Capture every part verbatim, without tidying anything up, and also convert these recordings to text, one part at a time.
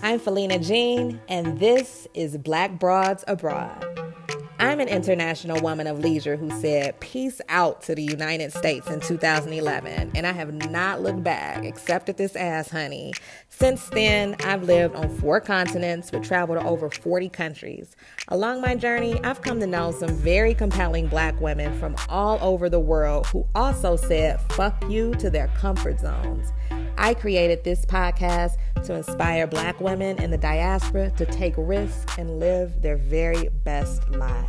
I'm Felina Jean, and this is Black Broads Abroad. I'm an international woman of leisure who said peace out to the United States in two thousand eleven, and I have not looked back, except at this ass, honey. Since then, I've lived on four continents, but traveled to over forty countries. Along my journey, I've come to know some very compelling Black women from all over the world who also said fuck you to their comfort zones. I created this podcast to inspire Black women in the diaspora to take risks and live their very best lives.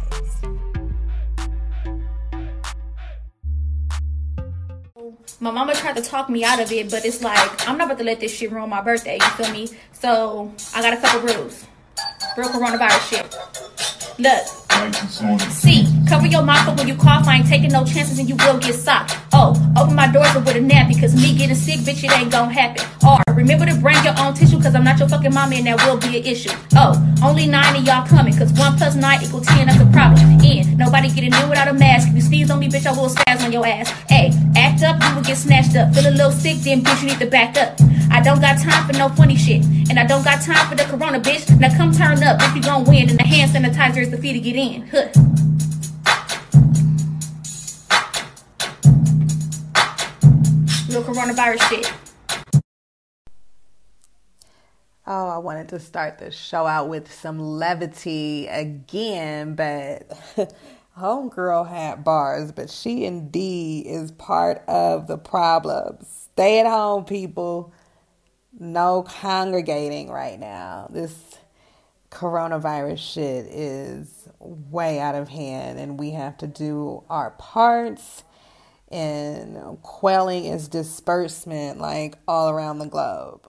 My mama tried to talk me out of it, but it's like, I'm not about to let this shit ruin my birthday, you feel me? So, I got a couple rules. Real coronavirus shit. Look. C. Cover your mouth up when you cough. I ain't taking no chances and you will get socked. O. Open my doors with a nappy, cause me getting sick, bitch, it ain't gonna happen. R. Remember to bring your own tissue, cause I'm not your fucking mommy and that will be an issue. O. Only nine of y'all coming, cause one plus nine equal ten, that's a problem. N. Nobody getting in without a mask. If you sneeze on me, bitch, I will spaz on your ass. A. Act up, you will get snatched up. Feel a little sick, then bitch, you need to back up. I don't got time for no funny shit, and I don't got time for the corona, bitch. Now come turn up if you gon' win, and the hand sanitizer is the fee to get in. Huh. Real coronavirus shit. Oh, I wanted to start the show out with some levity again, but homegirl had bars, but she indeed is part of the problem. Stay at home, people. No congregating right now. This coronavirus shit is way out of hand, and we have to do our parts in quelling its disbursement like all around the globe.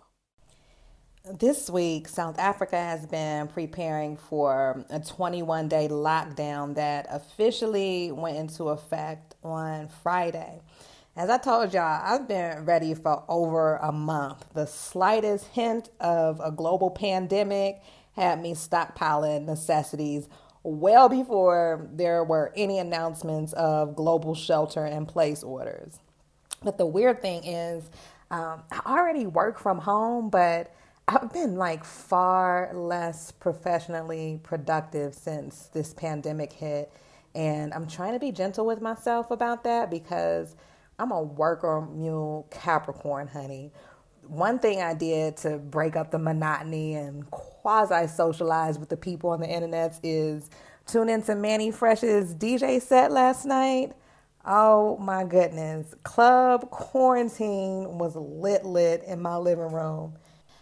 This week, South Africa has been preparing for a twenty-one day lockdown that officially went into effect on Friday. As I told y'all, I've been ready for over a month. The slightest hint of a global pandemic had me stockpiling necessities well before there were any announcements of global shelter-in-place orders. But the weird thing is, um, I already work from home, but I've been like far less professionally productive since this pandemic hit. And I'm trying to be gentle with myself about that because I'm a worker mule Capricorn, honey. One thing I did to break up the monotony and quasi-socialize with the people on the internet is tune into Manny Fresh's D J set last night. Oh my goodness. Club quarantine was lit lit in my living room.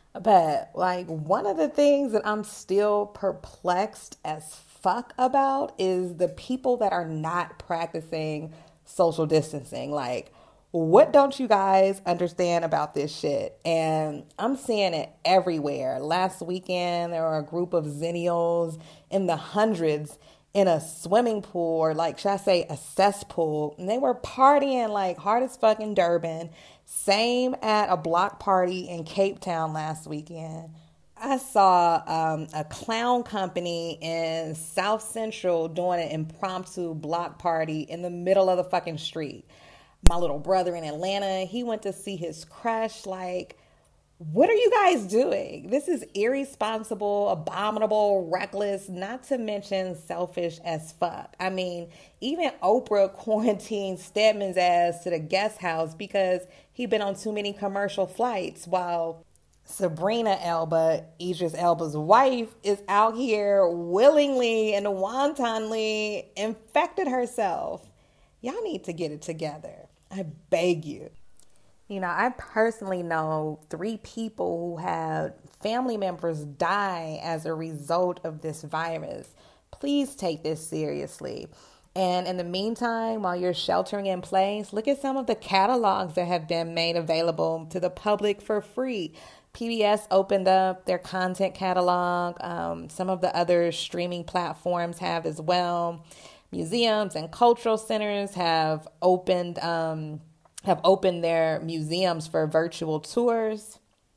But like one of the things that I'm still perplexed as fuck about is the people that are not practicing social distancing. Like, what don't you guys understand about this shit? And I'm seeing it everywhere. Last weekend, there were a group of Zennials in the hundreds in a swimming pool, or like, should I say a cesspool? And they were partying like hard as fucking Durban. Same at a block party in Cape Town last weekend. I saw um, a clown company in South Central doing an impromptu block party in the middle of the fucking street. My little brother in Atlanta, he went to see his crush. Like, what are you guys doing? This is irresponsible, abominable, reckless, not to mention selfish as fuck. I mean, even Oprah quarantined Stedman's ass to the guest house because he'd been on too many commercial flights, while Sabrina Elba, Idris Elba's wife, is out here willingly and wantonly infected herself. Y'all need to get it together. I beg you. You know, I personally know three people who had family members die as a result of this virus. Please take this seriously. And in the meantime, while you're sheltering in place, look at some of the catalogs that have been made available to the public for free. P B S opened up their content catalog. Um, some of the other streaming platforms have as well. Museums and cultural centers have opened um, have opened their museums for virtual tours.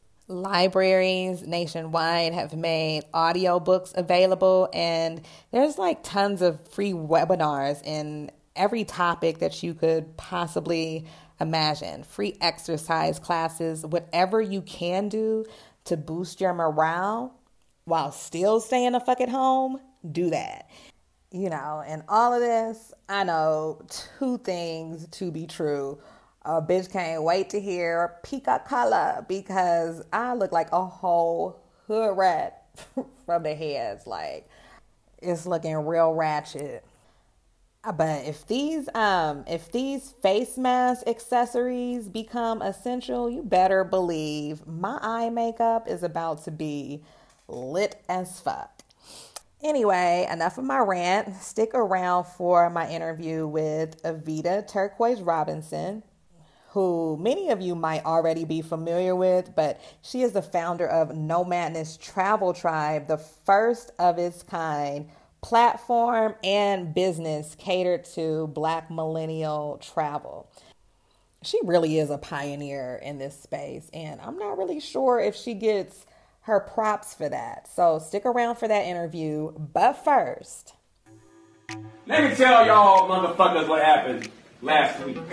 Libraries nationwide have made audiobooks available, and there's like tons of free webinars in every topic that you could possibly imagine. Free exercise classes, whatever you can do to boost your morale while still staying the fuck at home, do that. You know, and all of this, I know two things to be true. A bitch can't wait to hear Pica Color because I look like a whole hood rat from the heads. Like, it's looking real ratchet. But if these um if these face mask accessories become essential, you better believe my eye makeup is about to be lit as fuck. Anyway, enough of my rant. Stick around for my interview with Evita Turquoise Robinson, who many of you might already be familiar with, but she is the founder of No Madness Travel Tribe, the first of its kind platform and business catered to Black millennial travel. She really is a pioneer in this space, and I'm not really sure if she gets her props for that. So stick around for that interview. But first, let me tell y'all motherfuckers what happened last week.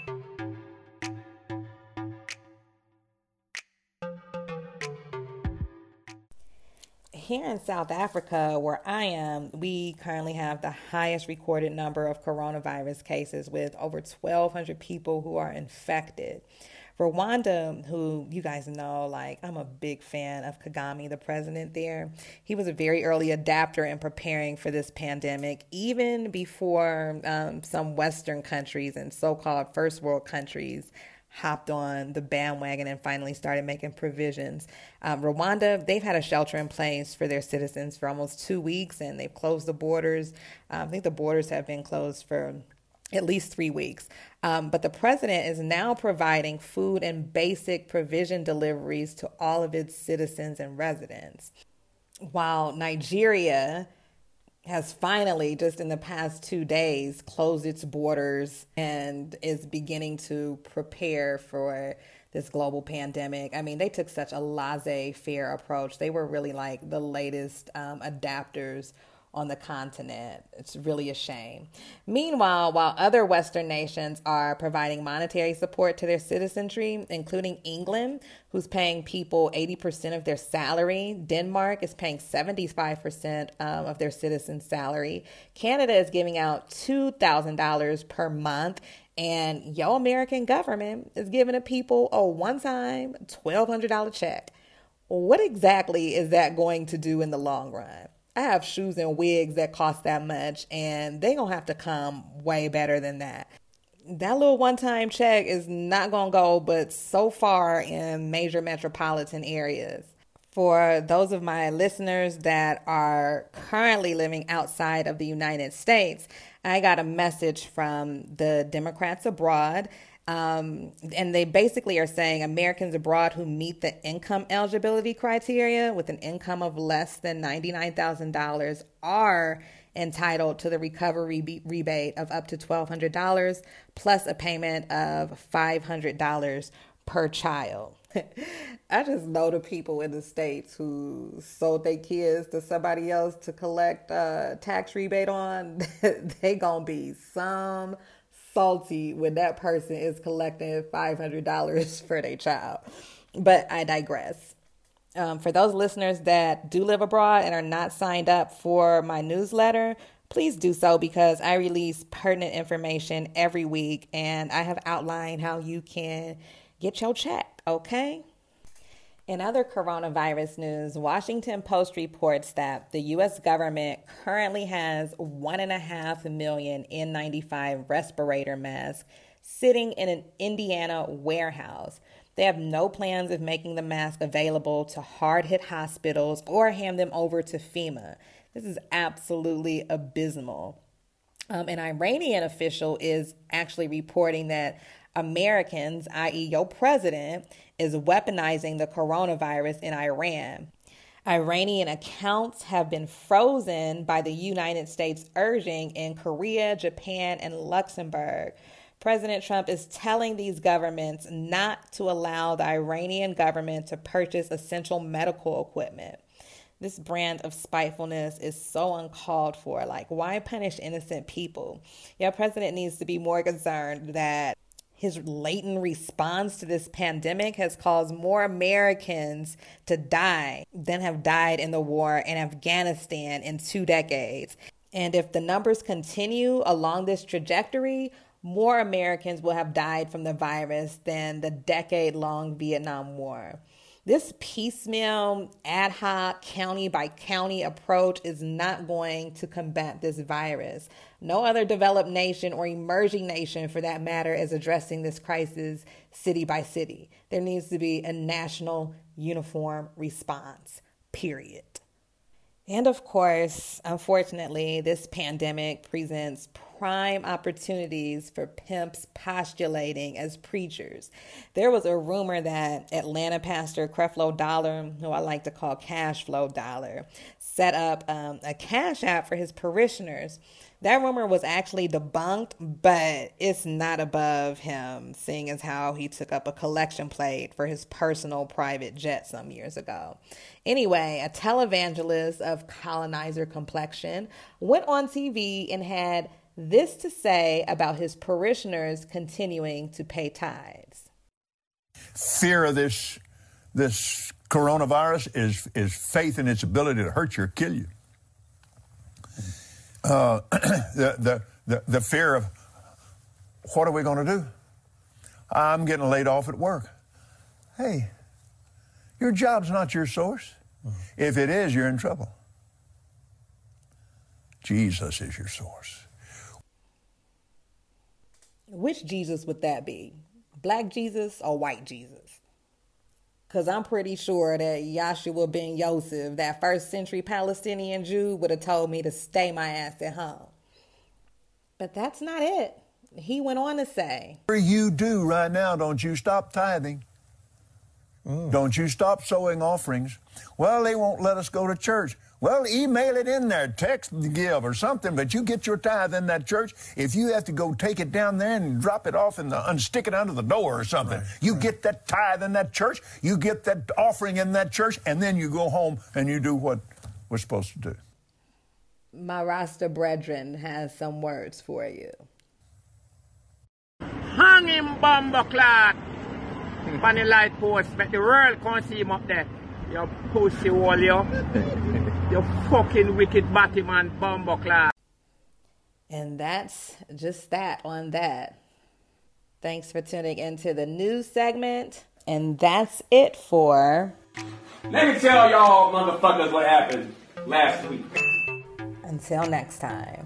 Here in South Africa, where I am, we currently have the highest recorded number of coronavirus cases with over twelve hundred people who are infected. Rwanda, who you guys know, like I'm a big fan of Kagame, the president there. He was a very early adapter in preparing for this pandemic, even before um, some Western countries and so-called first world countries hopped on the bandwagon and finally started making provisions. Um, Rwanda, they've had a shelter in place for their citizens for almost two weeks, and they've closed the borders. Um, I think the borders have been closed for at least three weeks. Um, but the president is now providing food and basic provision deliveries to all of its citizens and residents. While Nigeria has finally, just in the past two days, closed its borders and is beginning to prepare for this global pandemic. I mean, they took such a laissez-faire approach. They were really like the latest um, adapters on the continent. It's really a shame. Meanwhile, while other Western nations are providing monetary support to their citizenry, including England, who's paying people eighty percent of their salary, Denmark is paying seventy-five percent um, of their citizens' salary, Canada is giving out two thousand dollars per month, and your American government is giving the people a one-time twelve hundred dollars check. What exactly is that going to do in the long run? I have shoes and wigs that cost that much, and they gonna have to come way better than that. That little one-time check is not gonna go but so far in major metropolitan areas. For those of my listeners that are currently living outside of the United States, I got a message from the Democrats abroad. Um, and they basically are saying Americans abroad who meet the income eligibility criteria with an income of less than ninety-nine thousand dollars are entitled to the recovery be- rebate of up to twelve hundred dollars plus a payment of five hundred dollars per child. I just know the people in the States who sold their kids to somebody else to collect a tax rebate on. They gonna be some salty when that person is collecting five hundred dollars for their child. But I digress. Um, for those listeners that do live abroad and are not signed up for my newsletter, please do so because I release pertinent information every week and I have outlined how you can get your check, okay? In other coronavirus news, Washington Post reports that the U S government currently has one and a half million N ninety-five respirator masks sitting in an Indiana warehouse. They have no plans of making the mask available to hard-hit hospitals or hand them over to FEMA. This is absolutely abysmal. Um, an Iranian official is actually reporting that Americans, that is your president, is weaponizing the coronavirus in Iran. Iranian accounts have been frozen by the United States urging in Korea, Japan, and Luxembourg. President Trump is telling these governments not to allow the Iranian government to purchase essential medical equipment. This brand of spitefulness is so uncalled for. Like, why punish innocent people? Your president needs to be more concerned that His latent response to this pandemic has caused more Americans to die than have died in the war in Afghanistan in two decades. And if the numbers continue along this trajectory, more Americans will have died from the virus than the decade-long Vietnam War. This piecemeal, ad hoc, county by county approach is not going to combat this virus. No other developed nation or emerging nation, for that matter, is addressing this crisis city by city. There needs to be a national uniform response, period. And of course, unfortunately, this pandemic presents prime opportunities for pimps postulating as preachers. There was a rumor that Atlanta pastor Creflo Dollar, who I like to call Cash Flow Dollar, set up um, a cash app for his parishioners. That rumor was actually debunked, but it's not above him, seeing as how he took up a collection plate for his personal private jet some years ago. Anyway, a televangelist of colonizer complexion went on T V and had this to say about his parishioners continuing to pay tithes. Fear of this, this coronavirus is, is faith in its ability to hurt you or kill you. Uh, the, the, the, the fear of, what are we going to do? I'm getting laid off at work. Hey, your job's not your source. Mm-hmm. If it is, you're in trouble. Jesus is your source. Which Jesus would that be? Black Jesus or white Jesus? Because I'm pretty sure that Yahshua ben Yosef, that first century Palestinian Jew, would have told me to stay my ass at home. But that's not it. He went on to say, Whatever you do right now, don't you stop tithing. Mm. Don't you stop sowing offerings. Well, they won't let us go to church. Well, email it in there, text give or something, but you get your tithe in that church. If you have to go take it down there and drop it off and unstick it under the door or something, right, you right. get that tithe in that church, you get that offering in that church, and then you go home and you do what we're supposed to do. My Rasta brethren has some words for you. Hang him, bumbo clock, on the light post, make the world can't see him up there. You pussy wall, you. You fucking wicked Batman bumbo class. And that's just that on that. Thanks for tuning into the news segment. And that's it for... Let me tell y'all motherfuckers what happened last week. Until next time.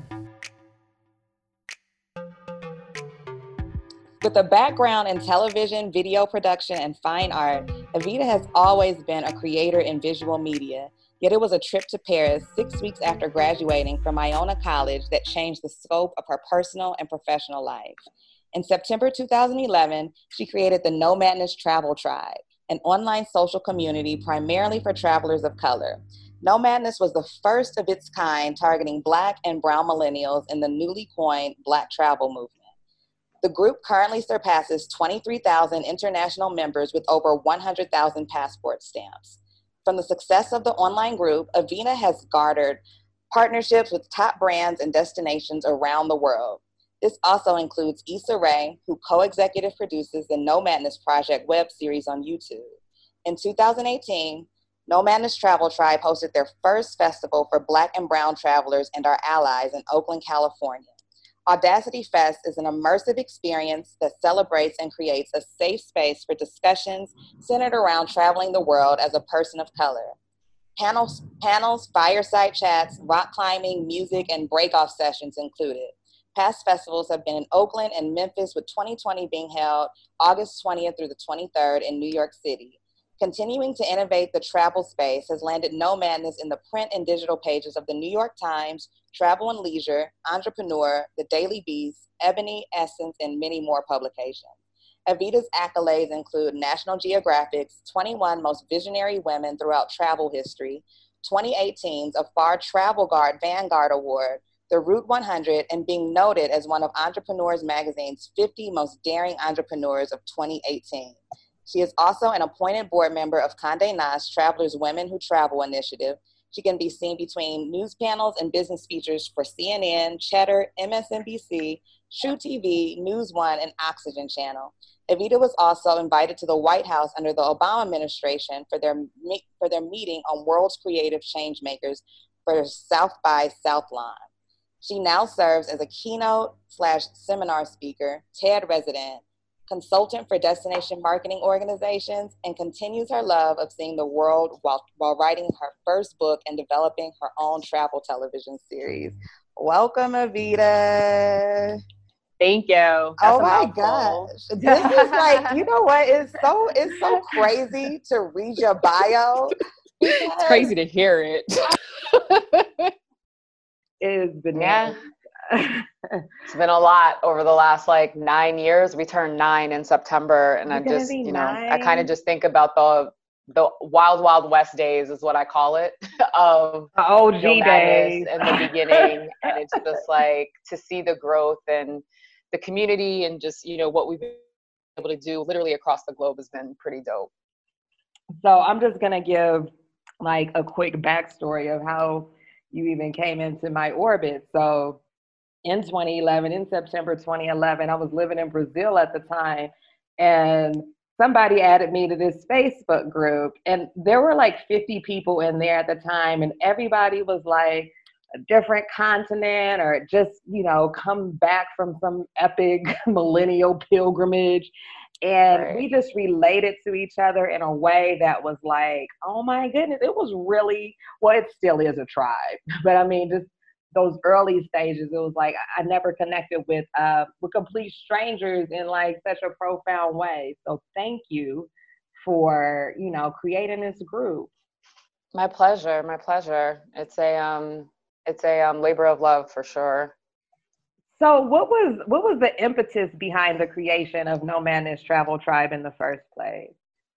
With a background in television, video production, and fine art, Evita has always been a creator in visual media. Yet it was a trip to Paris six weeks after graduating from Iona College that changed the scope of her personal and professional life. In September two thousand eleven, she created the No Madness Travel Tribe, an online social community primarily for travelers of color. No Madness was the first of its kind targeting Black and Brown millennials in the newly coined Black travel movement. The group currently surpasses twenty-three thousand international members with over one hundred thousand passport stamps. From the success of the online group, Evita has garnered partnerships with top brands and destinations around the world. This also includes Issa Rae, who co-executive produces the No Madness Project web series on YouTube. In two thousand eighteen, No Madness Travel Tribe hosted their first festival for Black and Brown travelers and our allies in Oakland, California. Audacity Fest is an immersive experience that celebrates and creates a safe space for discussions centered around traveling the world as a person of color. Panels, panels, fireside chats, rock climbing, music, and break-off sessions included. Past festivals have been in Oakland and Memphis, with twenty twenty being held August twentieth through the twenty-third in New York City. Continuing to innovate the travel space has landed No Madness in the print and digital pages of the New York Times, Travel and Leisure, Entrepreneur, The Daily Beast, Ebony, Essence, and many more publications. Evita's accolades include National Geographic's twenty-one Most Visionary Women Throughout Travel History, twenty eighteen's Afar Travel Guard Vanguard Award, the Route one hundred, and being noted as one of Entrepreneurs Magazine's fifty Most Daring Entrepreneurs of twenty eighteen. She is also an appointed board member of Condé Nast Travelers Women Who Travel Initiative. She can be seen between news panels and business features for C N N, Cheddar, M S N B C, True T V, News One, and Oxygen Channel. Evita was also invited to the White House under the Obama administration for their, for their meeting on World's Creative Changemakers for South by Southline. She now serves as a keynote slash seminar speaker, TED resident, consultant for destination marketing organizations, and continues her love of seeing the world while, while writing her first book and developing her own travel television series. Welcome, Evita. Thank you. That's oh my gosh. This is like, you know what? It's so it's so crazy to read your bio. It's crazy to hear it. It has been yeah. It's been a lot over the last like nine years. We turned nine in September, and You're I just, you know, nine? I kind of just think about the the wild, wild west days is what I call it of the O G days in the beginning, and it's just like to see the growth and the community and just, you know, what we've been able to do literally across the globe has been pretty dope. So I'm just gonna give like a quick backstory of how you even came into my orbit. So in twenty eleven, in September twenty eleven, I was living in Brazil at the time, and somebody added me to this Facebook group, and there were like fifty people in there at the time, and everybody was like a different continent or just, you know, come back from some epic millennial pilgrimage. And right. we just related to each other in a way that was like, oh my goodness, it was really, well, it still is a tribe. But I mean, just those early stages, it was like I never connected with uh, with complete strangers in like such a profound way. So thank you for, you know, creating this group. My pleasure, my pleasure. It's a um, it's a um, labor of love for sure. So what was what was the impetus behind the creation of Nomadness Travel Tribe in the first place?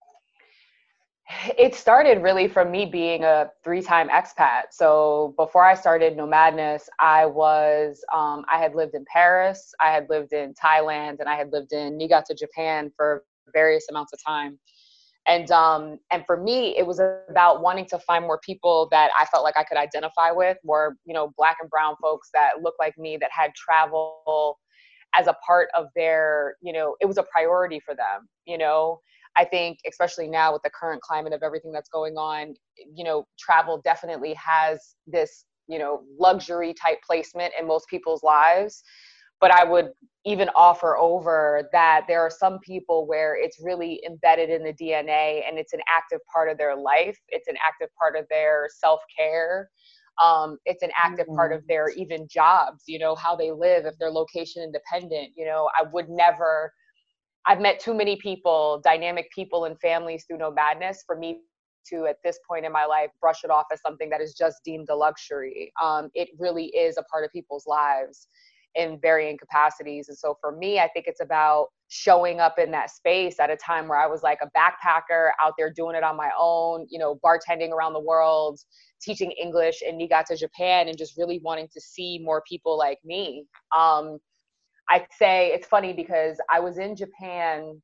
It started really from me being a three-time expat. So before I started Nomadness, I was um, I had lived in Paris, I had lived in Thailand, and I had lived in Niigata, Japan for various amounts of time. And um, and for me, it was about wanting to find more people that I felt like I could identify with, more, you know, Black and brown folks that looked like me, that had travel as a part of their, you know, it was a priority for them. You know, I think especially now with the current climate of everything that's going on, you know, travel definitely has this, you know, luxury type placement in most people's lives. But I would even offer over that there are some people where it's really embedded in the D N A and it's an active part of their life. It's an active part of their self-care. Um, it's an active mm-hmm. part of their even jobs, you know, how they live, if they're location independent. You know, I would never, I've met too many people, dynamic people and families through Nomadness for me to, at this point in my life, brush it off as something that is just deemed a luxury. Um, it really is a part of people's lives in varying capacities. And so for me, I think it's about showing up in that space at a time where I was like a backpacker out there doing it on my own, you know, bartending around the world, teaching English in Niigata, Japan, and just really wanting to see more people like me. Um, I'd say it's funny because I was in Japan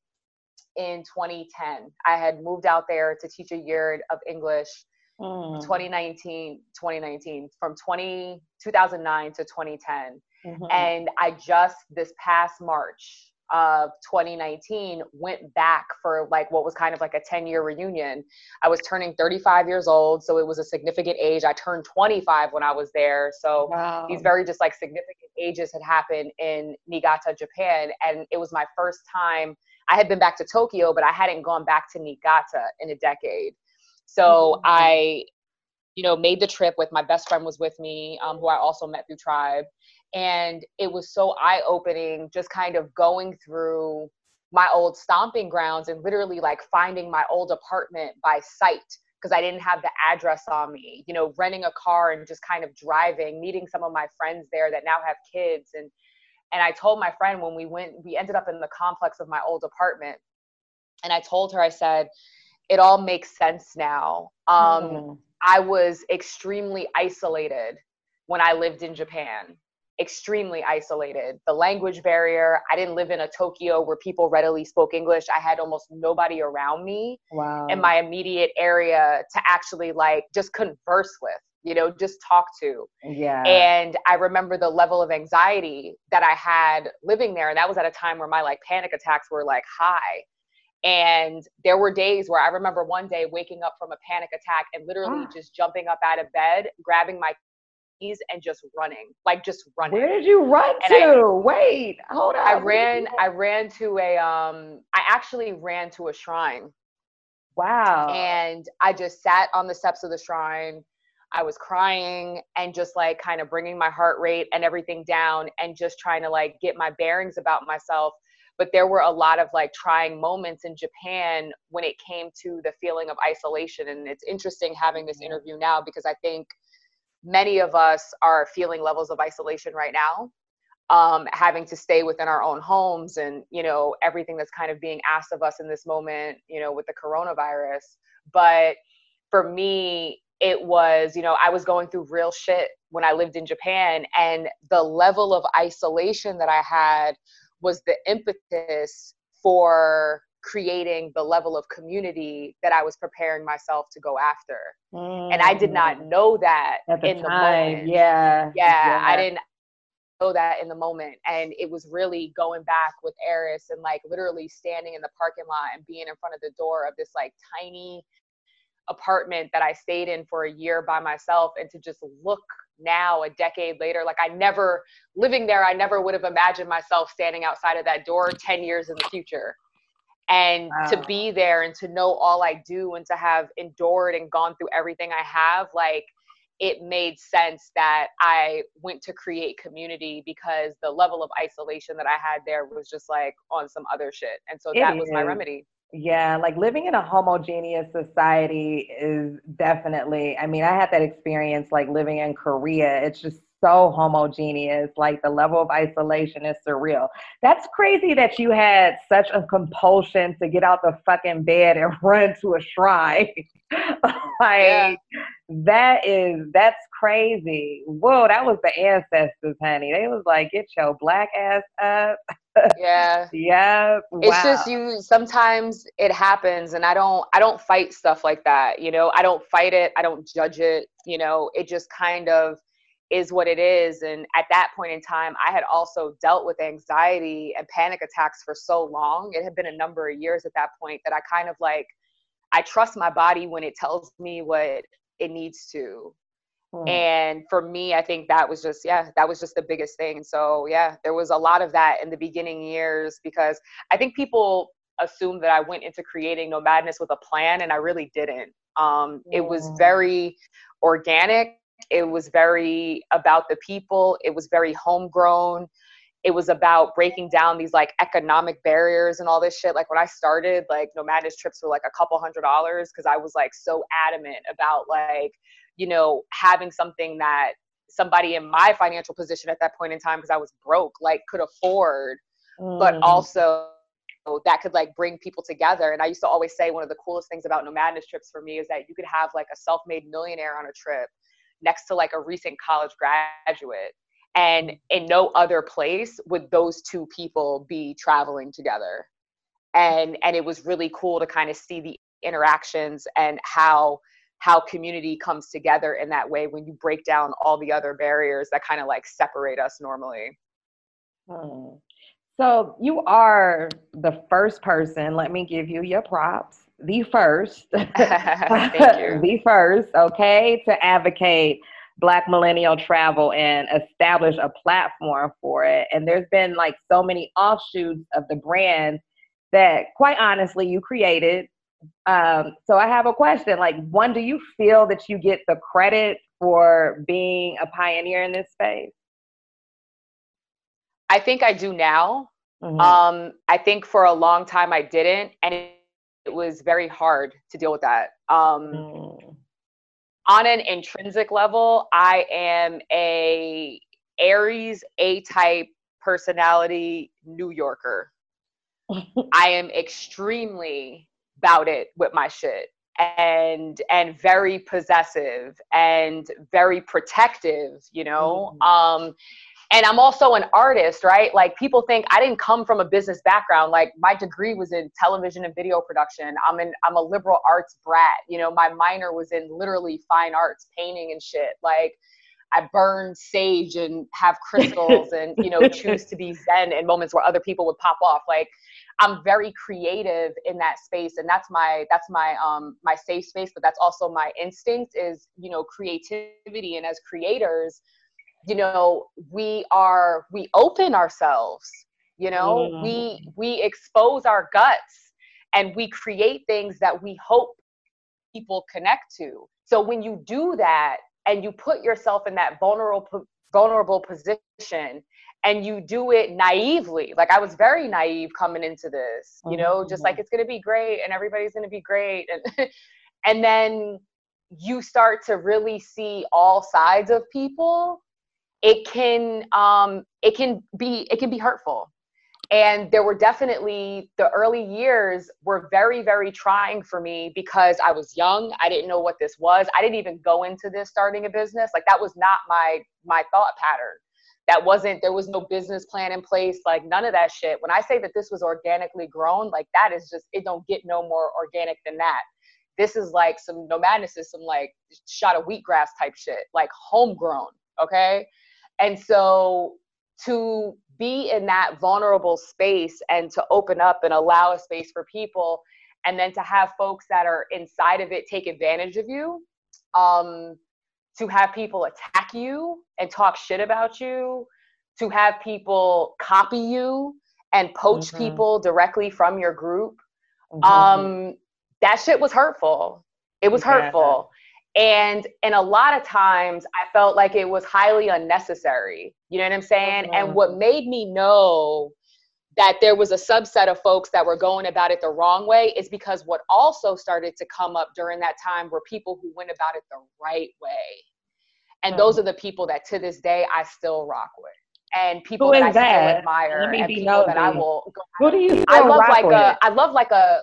in twenty ten. I had moved out there to teach a year of English mm. twenty nineteen, twenty nineteen, from twenty, two thousand nine to twenty ten. Mm-hmm. And I just this past March of twenty nineteen went back for like what was kind of like a ten year reunion. I was turning thirty-five years old, so it was a significant age. I turned twenty-five when I was there. So wow. These very just like significant ages had happened in Niigata, Japan. And it was my first time. I had been back to Tokyo, but I hadn't gone back to Niigata in a decade. So mm-hmm. I, you know, made the trip with my best friend was with me, um, who I also met through Tribe. And it was so eye-opening just kind of going through my old stomping grounds and literally like finding my old apartment by sight because I didn't have the address on me, you know, renting a car and just kind of driving, meeting some of my friends there that now have kids. And, and I told my friend when we went, we ended up in the complex of my old apartment. And I told her, I said, it all makes sense now. Um, mm. I was extremely isolated when I lived in Japan. extremely isolated. The language barrier, I didn't live in a Tokyo where people readily spoke English. I had almost nobody around me wow. in my immediate area to actually like just converse with, you know, just talk to. Yeah. And I remember the level of anxiety that I had living there. And that was at a time where my like panic attacks were like high. And there were days where I remember one day waking up from a panic attack and literally just jumping up out of bed, grabbing my keys and just running, like just running. Where did you run and to? I, Wait, hold on. I ran, I ran to a, um, I actually ran to a shrine. Wow. And I just sat on the steps of the shrine. I was crying and just like kind of bringing my heart rate and everything down and just trying to like get my bearings about myself. But there were a lot of like trying moments in Japan when it came to the feeling of isolation. And it's interesting having this interview now because I think many of us are feeling levels of isolation right now, um, having to stay within our own homes and, you know, everything that's kind of being asked of us in this moment, you know, with the coronavirus. But for me, it was, you know, I was going through real shit when I lived in Japan, and the level of isolation that I had was the impetus for creating the level of community that I was preparing myself to go after. Mm. And I did not know that At the in time. the moment. Yeah. yeah. Yeah. I didn't know that in the moment. And it was really going back with Eris and like literally standing in the parking lot and being in front of the door of this like tiny apartment that I stayed in for a year by myself, and to just look now a decade later, like I never living there, I never would have imagined myself standing outside of that door ten years in the future. And wow. to be there and to know all I do and to have endured and gone through everything I have, like it made sense that I went to create community because the level of isolation that I had there was just like on some other shit. And so it that is. was my remedy. Yeah, like living in a homogeneous society is definitely, I mean, I had that experience like living in Korea. It's just so homogeneous. Like the level of isolation is surreal. That's crazy that you had such a compulsion to get out the fucking bed and run to a shrine. like yeah. that is, that's crazy. Whoa, that was the ancestors, honey. They was like, get your black ass up. Yeah. Yeah. It's wow. just you, sometimes it happens, and I don't, I don't fight stuff like that. You know, I don't fight it. I don't judge it. You know, it just kind of is what it is. And at that point in time, I had also dealt with anxiety and panic attacks for so long. It had been a number of years at that point that I kind of like, I trust my body when it tells me what it needs to. And for me, I think that was just, yeah, that was just the biggest thing. So yeah, there was a lot of that in the beginning years because I think people assume that I went into creating Nomadness with a plan, and I really didn't. Um, yeah. It was very organic. It was very about the people. It was very homegrown. It was about breaking down these like economic barriers and all this shit. Like when I started, like Nomadness trips were like a couple hundred dollars because I was like so adamant about like, you know, having something that somebody in my financial position at that point in time, because I was broke, like could afford, mm. but also that could like bring people together. And I used to always say one of the coolest things about Nomadness trips for me is that you could have like a self-made millionaire on a trip next to like a recent college graduate. And in no other place would those two people be traveling together. And, and it was really cool to kind of see the interactions and how how community comes together in that way when you break down all the other barriers that kind of like separate us normally. Hmm. So you are the first person, let me give you your props, the first, Thank you. the first, okay, to advocate Black millennial travel and establish a platform for it. And there's been like so many offshoots of the brand that quite honestly you created. Um, so I have a question, like, one, do you feel that you get the credit for being a pioneer in this space? I think I do now. Mm-hmm. Um, I think for a long time I didn't, and it, it was very hard to deal with that. Um, mm. On an intrinsic level, I am a Aries A-type personality New Yorker. I am extremely about it with my shit and and very possessive and very protective, you know. Mm-hmm. Um and I'm also an artist, right? Like people think I didn't come from a business background. Like my degree was in television and video production. I'm an I'm a liberal arts brat. You know, my minor was in literally fine arts, painting and shit. Like I burn sage and have crystals and, you know, choose to be zen in moments where other people would pop off. Like I'm very creative in that space. And that's my, that's my, um, my safe space, but that's also my instinct is, you know, creativity. And as creators, you know, we are, we open ourselves, you know, mm. we, we expose our guts and we create things that we hope people connect to. So when you do that and you put yourself in that vulnerable, vulnerable position and you do it naively, like I was very naive coming into this, you know, mm-hmm. just like, it's going to be great and everybody's going to be great. And, and then you start to really see all sides of people. It can, um, it can be, it can be hurtful. And there were definitely, the early years were very, very trying for me because I was young. I didn't know what this was. I didn't even go into this starting a business. Like that was not my, my thought pattern. That wasn't, there was no business plan in place, like none of that shit. When I say that this was organically grown, like that is just, it don't get no more organic than that. This is like some Nomadness is some like shot of wheatgrass type shit, like homegrown. Okay. And so to be in that vulnerable space and to open up and allow a space for people, and then to have folks that are inside of it take advantage of you, um, to have people attack you and talk shit about you, to have people copy you and poach mm-hmm. people directly from your group, mm-hmm. um, that shit was hurtful. It was yeah. hurtful. And and a lot of times I felt like it was highly unnecessary. You know what I'm saying? Mm-hmm. And what made me know that there was a subset of folks that were going about it the wrong way is because what also started to come up during that time were people who went about it the right way. And mm-hmm. those are the people that to this day I still rock with. And people that I that? still admire and people nosy. that I will go Who do you I love rock like with? a I love like a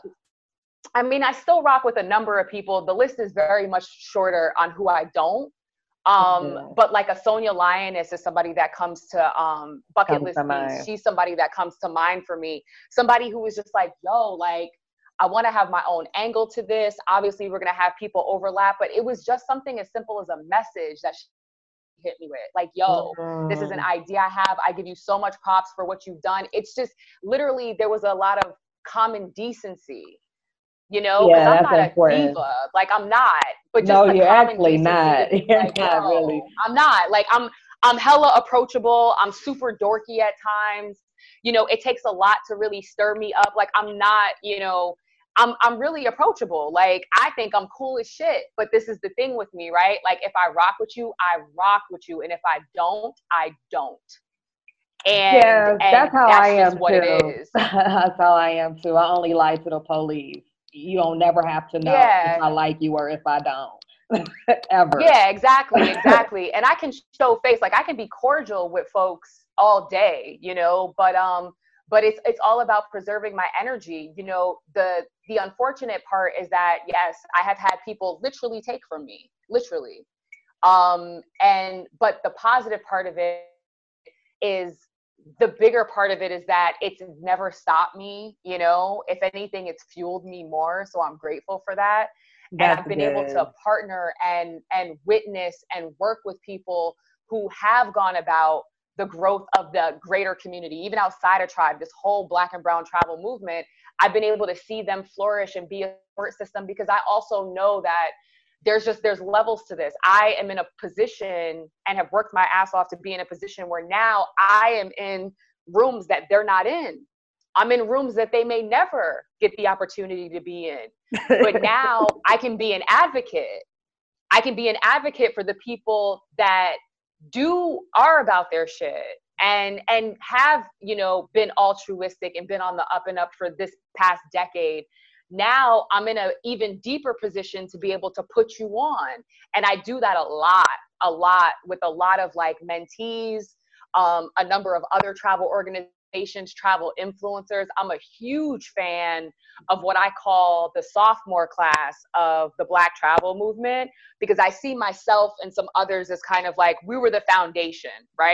I mean, I still rock with a number of people. The list is very much shorter on who I don't. Um, mm-hmm. But like a Sonia Lioness is somebody that comes to um, Bucket comes List Beast. She's somebody that comes to mind for me. Somebody who is just like, yo, like, I want to have my own angle to this. Obviously, we're going to have people overlap. But it was just something as simple as a message that she hit me with. Like, yo, mm-hmm. this is an idea I have. I give you so much props for what you've done. It's just literally there was a lot of common decency. You know, because yeah, I'm not important. a diva. Like I'm not. But just no, you're actually not. You're like, not no, really. I'm not. Like I'm. I'm hella approachable. I'm super dorky at times. You know, it takes a lot to really stir me up. Like I'm not. You know, I'm. I'm really approachable. Like I think I'm cool as shit. But this is the thing with me, right? Like if I rock with you, I rock with you, and if I don't, I don't. And yeah, and that's how that's I am what too. It is. That's how I am too. I only lie to the police. You don't never have to know yeah. if I like you or if I don't. Ever. Yeah, exactly, exactly. And I can show face, like I can be cordial with folks all day, you know, but um, but it's it's all about preserving my energy. You know, the the unfortunate part is that yes, I have had people literally take from me, literally. Um, and but the positive part of it is the bigger part of it is that it's never stopped me, you know, if anything, it's fueled me more. So I'm grateful for that. That's and I've been good. able to partner and, and witness and work with people who have gone about the growth of the greater community, even outside of Tribe, this whole Black and brown travel movement. I've been able to see them flourish and be a support system because I also know that there's just, there's levels to this. I am in a position and have worked my ass off to be in a position where now I am in rooms that they're not in. I'm in rooms that they may never get the opportunity to be in. But now I can be an advocate. I can be an advocate for the people that do, are about their shit and, and have, you know, been altruistic and been on the up and up for this past decade. Now I'm in an even deeper position to be able to put you on. And I do that a lot, a lot with a lot of like mentees, um, a number of other travel organizations, travel influencers. I'm a huge fan of what I call the sophomore class of the Black travel movement, because I see myself and some others as kind of like, we were the foundation, right?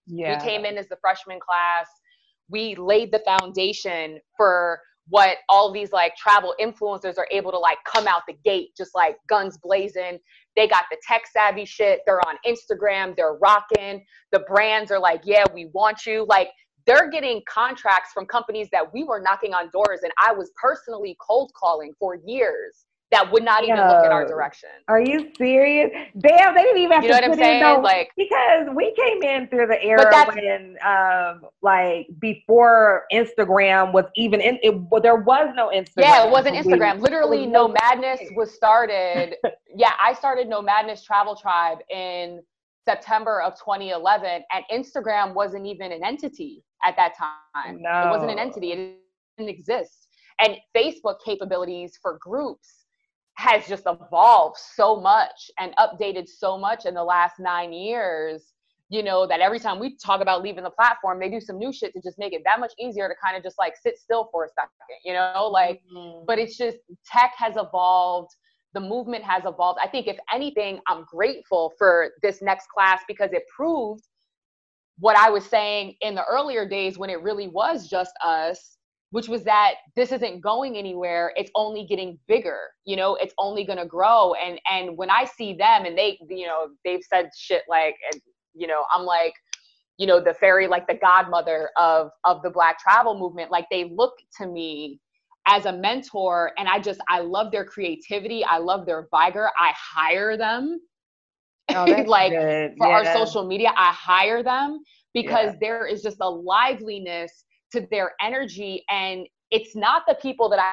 Yeah. We came in as the freshman class. We laid the foundation for what all these like travel influencers are able to like come out the gate, just like guns blazing. They got the tech savvy shit. They're on Instagram. They're rocking. The brands are like, yeah, we want you. Like, they're getting contracts from companies that we were knocking on doors, and I was personally cold calling for years that would not even Yo, look in our direction. Are you serious? Damn, they didn't even have You know to what I'm put saying? in no, Like, because we came in through the era that's, when, um, like before Instagram was even in. It, well, there was no Instagram. Yeah, it wasn't Instagram. We, Literally, was No no Madness was started. Yeah, I started No Madness Travel Tribe in September of twenty eleven, and Instagram wasn't even an entity at that time. No. It wasn't an entity. It didn't exist. And Facebook capabilities for groups has just evolved so much and updated so much in the last nine years, you know, that every time we talk about leaving the platform, they do some new shit to just make it that much easier to kind of just like sit still for a second, you know, like, mm-hmm. But it's just, tech has evolved. The movement has evolved. I think if anything, I'm grateful for this next class because it proved what I was saying in the earlier days when it really was just us, which was that this isn't going anywhere. It's only getting bigger, you know, it's only going to grow. And, and when I see them and they, you know, they've said shit like, and, you know, I'm like, you know, the fairy, like the godmother of, of the Black travel movement. Like they look to me as a mentor, and I just, I love their creativity. I love their vigor. I hire them. Oh, that's like good. for Yeah. our social media, I hire them because Yeah. there is just a liveliness to their energy. And it's not the people that I,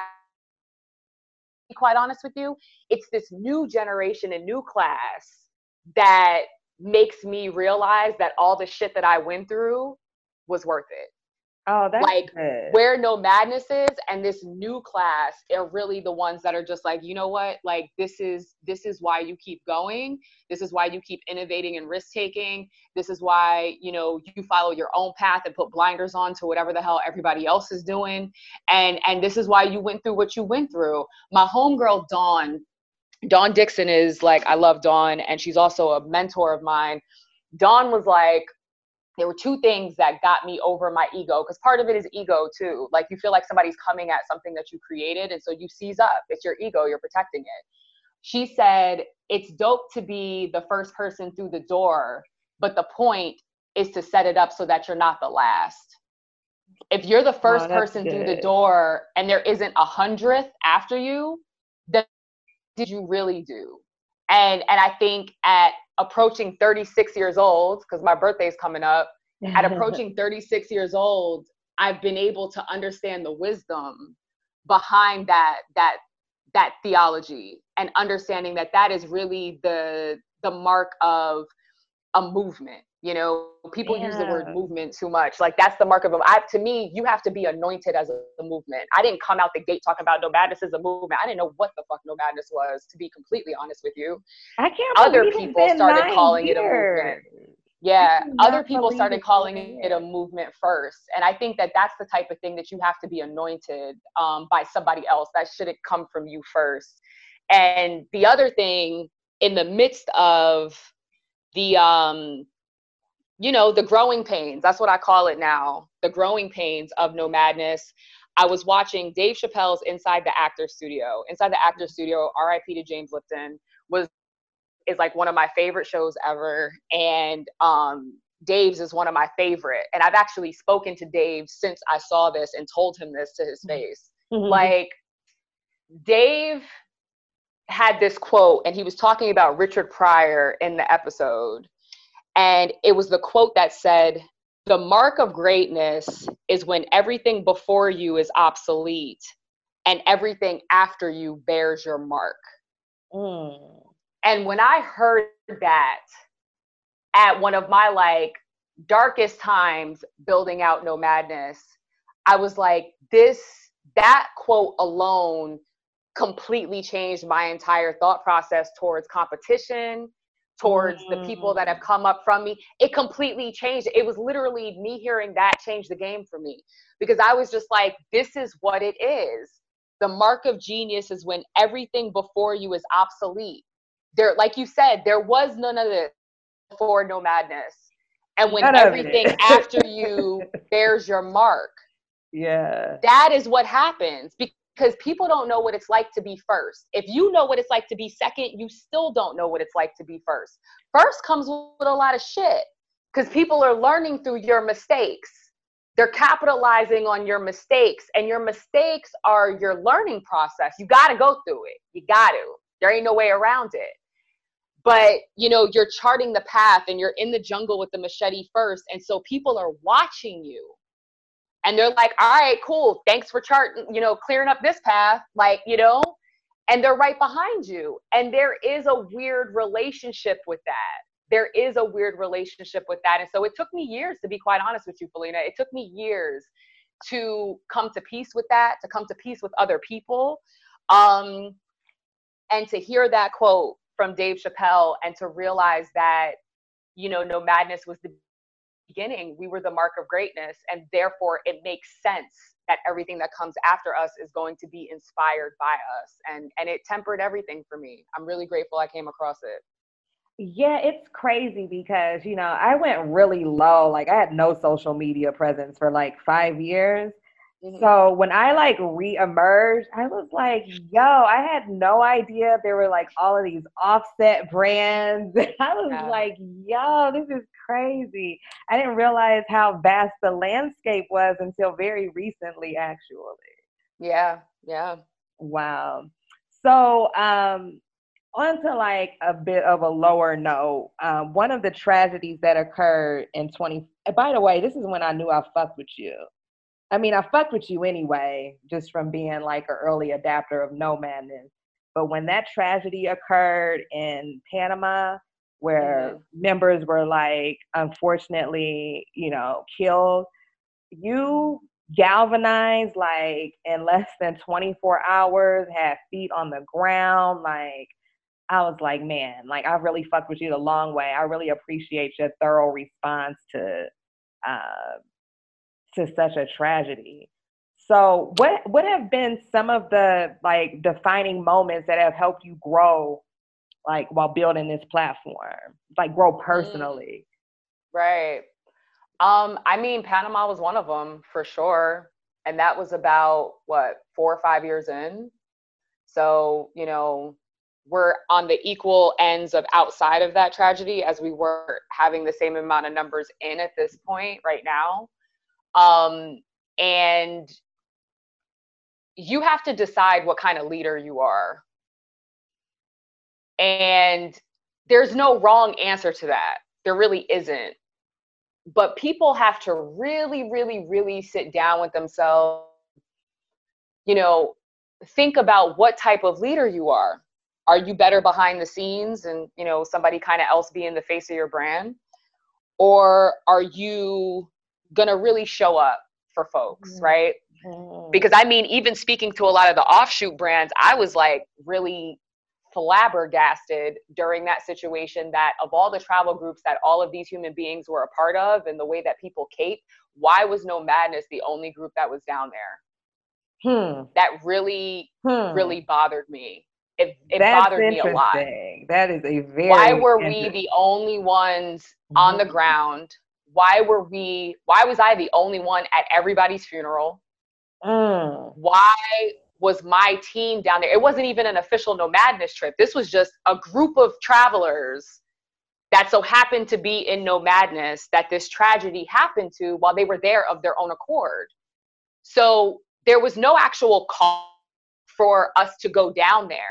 to be quite honest with you, it's this new generation and new class that makes me realize that all the shit that I went through was worth it. Oh, that's like good. Where No Madness is and this new class are really the ones that are just like, you know what, like this is this is why you keep going. This is why you keep innovating and risk taking. This is why, you know, you follow your own path and put blinders on to whatever the hell everybody else is doing. And and this is why you went through what you went through. My homegirl Dawn, Dawn Dixon is like, I love Dawn, and she's also a mentor of mine. Dawn was like, there were two things that got me over my ego, because part of it is ego too. Like you feel like somebody's coming at something that you created, and so you seize up. It's your ego, you're protecting it. She said, it's dope to be the first person through the door, but the point is to set it up so that you're not the last. If you're the first oh, person good. through the door and there isn't a hundredth after you, then did you really do? And and I think at approaching thirty-six years old, because my birthday's coming up, at approaching thirty-six years old, I've been able to understand the wisdom behind that that that theology, and understanding that that is really the the mark of a movement. You know, people yeah. use the word movement too much. Like that's the mark of a, I, to me, you have to be anointed as a, a movement. I didn't come out the gate talking about No Madness is a movement. I didn't know what the fuck No Madness was, to be completely honest with you. I can't Other believe people it's been started nine calling years. it a movement. Yeah, other people believe started it's calling nine it a years. movement first. And I think that that's the type of thing that you have to be anointed um, by somebody else. That shouldn't come from you first. And the other thing, in the midst of the, um, you know, the growing pains, that's what I call it now, the growing pains of No Madness, I was watching Dave Chappelle's Inside the Actor Studio. Inside the Actor Studio, R I P to James Lipton, was is like one of my favorite shows ever. And um, Dave's is one of my favorite. And I've actually spoken to Dave since I saw this and told him this to his face. Mm-hmm. Like, Dave had this quote, and he was talking about Richard Pryor in the episode. And it was the quote that said, the mark of greatness is when everything before you is obsolete and everything after you bears your mark. Mm. And when I heard that at one of my like darkest times building out No Madness, I was like, this, that quote alone completely changed my entire thought process towards competition, towards mm. the people that have come up from me. It completely changed. It was literally me hearing that change the game for me, because I was just like, this is what it is. The mark of genius is when everything before you is obsolete. There, like you said, there was none of this before No Madness. and when None of everything it. after you bears your mark. Yeah. That is what happens, because people don't know what it's like to be first. If you know what it's like to be second, you still don't know what it's like to be first. First comes with a lot of shit, because people are learning through your mistakes. They're capitalizing on your mistakes, and your mistakes are your learning process. You got to go through it. You got to. There ain't no way around it. But, you know, you're charting the path, and you're in the jungle with the machete first. And so people are watching you, and they're like, all right, cool. Thanks for charting, you know, clearing up this path. Like, you know, and they're right behind you. And there is a weird relationship with that. There is a weird relationship with that. And so it took me years, to be quite honest with you, Felina. It took me years to come to peace with that, to come to peace with other people. Um, and to hear that quote from Dave Chappelle, and to realize that, you know, No Madness was the beginning. We were the mark of greatness. And therefore it makes sense that everything that comes after us is going to be inspired by us. And, and it tempered everything for me. I'm really grateful I came across it. Yeah, it's crazy because, you know, I went really low. Like, I had no social media presence for like five years. Mm-hmm. So when I like re-emerged, I was like, yo, I had no idea there were like all of these offset brands. I was yeah. like, yo, this is crazy. I didn't realize how vast the landscape was until very recently, actually. Yeah, yeah. Wow. So, um, on to like a bit of a lower note, um, one of the tragedies that occurred in twenty, by the way, this is when I knew I fucked with you. I mean, I fucked with you anyway, just from being like an early adapter of No Madness. But when that tragedy occurred in Panama, where mm-hmm. members were like, unfortunately, you know, killed, you galvanized like in less than twenty-four hours, had feet on the ground, like, I was like, man, like, I really fucked with you the long way. I really appreciate your thorough response to uh, to such a tragedy. So what what have been some of the like defining moments that have helped you grow, like, while building this platform, like grow personally? Mm. Right. Um, I mean, Panama was one of them for sure. And that was about, what, four or five years in. So, you know, we're on the equal ends of outside of that tragedy as we were having the same amount of numbers in at this point right now. Um, and you have to decide what kind of leader you are. And there's no wrong answer to that. There really isn't. But people have to really, really, really sit down with themselves, you know, think about what type of leader you are. Are you better behind the scenes and, you know, somebody kind of else being the face of your brand? Or are you going to really show up for folks, mm-hmm. right? Mm-hmm. Because I mean, even speaking to a lot of the offshoot brands, I was like really flabbergasted during that situation that of all the travel groups that all of these human beings were a part of and the way that people cape, why was No Madness the only group that was down there? Hmm. That really, hmm. really bothered me. It, it bothered me a lot. That is a very Why were we the only ones mm-hmm. on the ground? Why were we, why was I the only one at everybody's funeral? Mm. Why was my team down there? It wasn't even an official No Madness trip. This was just a group of travelers that so happened to be in No Madness that this tragedy happened to while they were there of their own accord. So there was no actual call for us to go down there.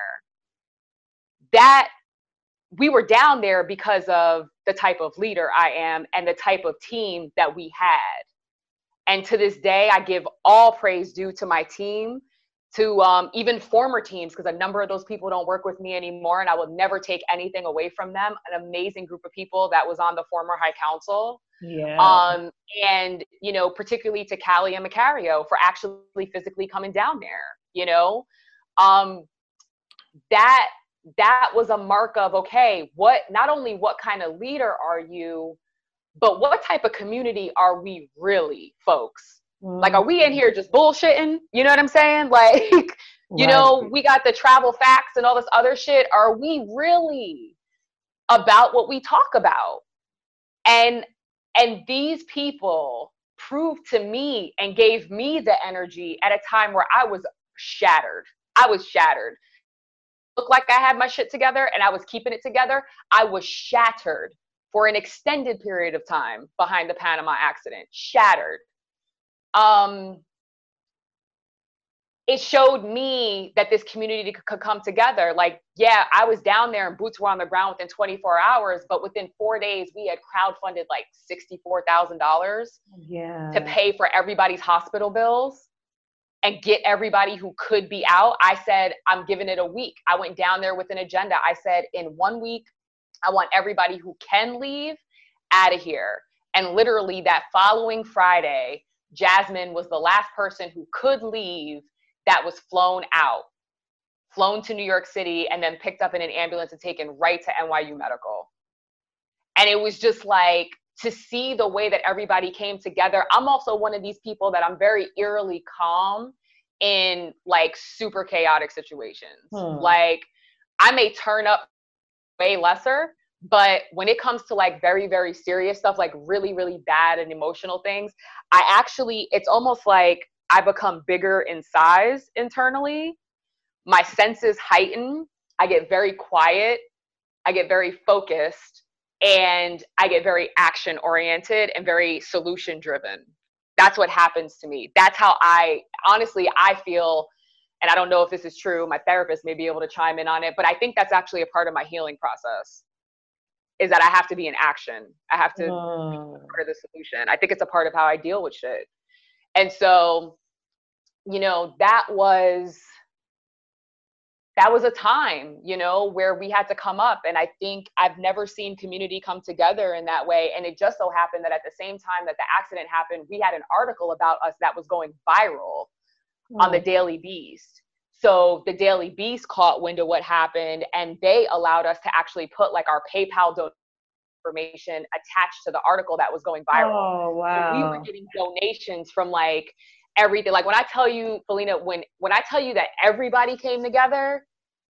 That we were down there because of the type of leader I am and the type of team that we had. And to this day, I give all praise due to my team, to um, even former teams, because a number of those people don't work with me anymore, and I will never take anything away from them. An amazing group of people that was on the former High Council. Yeah. Um, and, you know, particularly to Callie and Macario for actually physically coming down there, you know, um, that, that was a mark of, okay, what, not only what kind of leader are you, but what type of community are we really, folks? Mm-hmm. Like, are we in here just bullshitting? You know what I'm saying? Like, you right. know, we got the travel facts and all this other shit. Are we really about what we talk about? And And these people proved to me and gave me the energy at a time where I was shattered. I was shattered. Looked like I had my shit together and I was keeping it together. I was shattered for an extended period of time behind the Panama accident. Shattered. Um, it showed me that this community could, could come together. Like, yeah, I was down there and boots were on the ground within twenty-four hours, but within four days, we had crowdfunded like sixty-four thousand dollars yeah. to pay for everybody's hospital bills and get everybody who could be out. I said, I'm giving it a week. I went down there with an agenda. I said, in one week, I want everybody who can leave out of here. And literally that following Friday, Jasmine was the last person who could leave that was flown out, flown to New York City, and then picked up in an ambulance and taken right to N Y U Medical. And it was just like, to see the way that everybody came together. I'm also one of these people that I'm very eerily calm in like super chaotic situations. Hmm. Like, I may turn up way lesser, but when it comes to like very, very serious stuff, like really, really bad and emotional things, I actually, it's almost like I become bigger in size internally. My senses heighten. I get very quiet. I get very focused. And I get very action oriented and very solution driven. That's what happens to me. That's how I, honestly, I feel, and I don't know if this is true, my therapist may be able to chime in on it, but I think that's actually a part of my healing process, is that I have to be in action. I have to oh. be part of the solution. I think it's a part of how I deal with shit. And so, you know, that was, that was a time, you know, where we had to come up. And I think I've never seen community come together in that way. And it just so happened that at the same time that the accident happened, we had an article about us that was going viral oh. on the Daily Beast. So the Daily Beast caught wind of what happened, and they allowed us to actually put like our PayPal donation information attached to the article that was going viral. Oh, wow. And we were getting donations from like everything. Like when I tell you, Felina, when, when I tell you that everybody came together,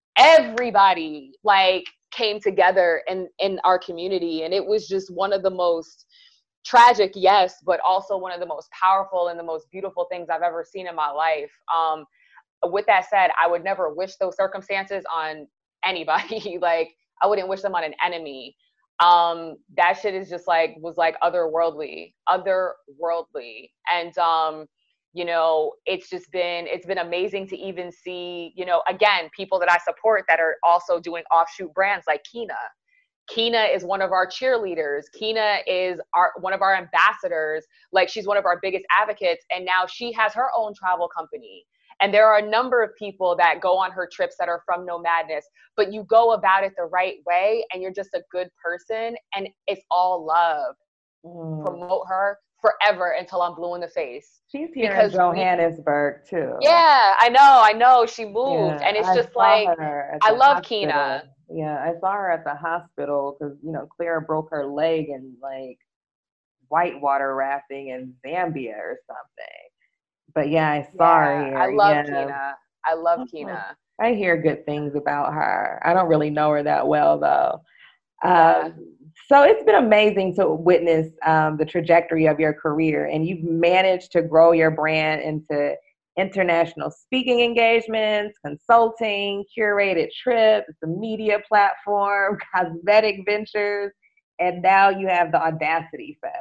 everybody like came together in, in our community. And it was just one of the most tragic, yes, but also one of the most powerful and the most beautiful things I've ever seen in my life. Um, with that said, I would never wish those circumstances on anybody. Like I wouldn't wish them on an enemy. Um, that shit is just like, was like otherworldly, otherworldly. And, um, you know, it's just been, it's been amazing to even see, you know, again, people that I support that are also doing offshoot brands like Kina. Kina is one of our cheerleaders. Kina is our, one of our ambassadors. Like she's one of our biggest advocates. And now she has her own travel company. And there are a number of people that go on her trips that are from Nomadness, but you go about it the right way and you're just a good person and it's all love. Mm. Promote her forever until I'm blue in the face. She's here because in Johannesburg we, too. Yeah, I know, I know. She moved, yeah, and it's I just like I love hospital. Kina. Yeah, I saw her at the hospital because you know Clara broke her leg in like whitewater rafting in Zambia or something. But yeah, I saw yeah, her here. I love yeah. Kina. I love mm-hmm. Kina. I hear good things about her. I don't really know her that well though. Yeah. Um, So it's been amazing to witness um, the trajectory of your career, and you've managed to grow your brand into international speaking engagements, consulting, curated trips, the media platform, cosmetic ventures, and now you have the Audacity Fest.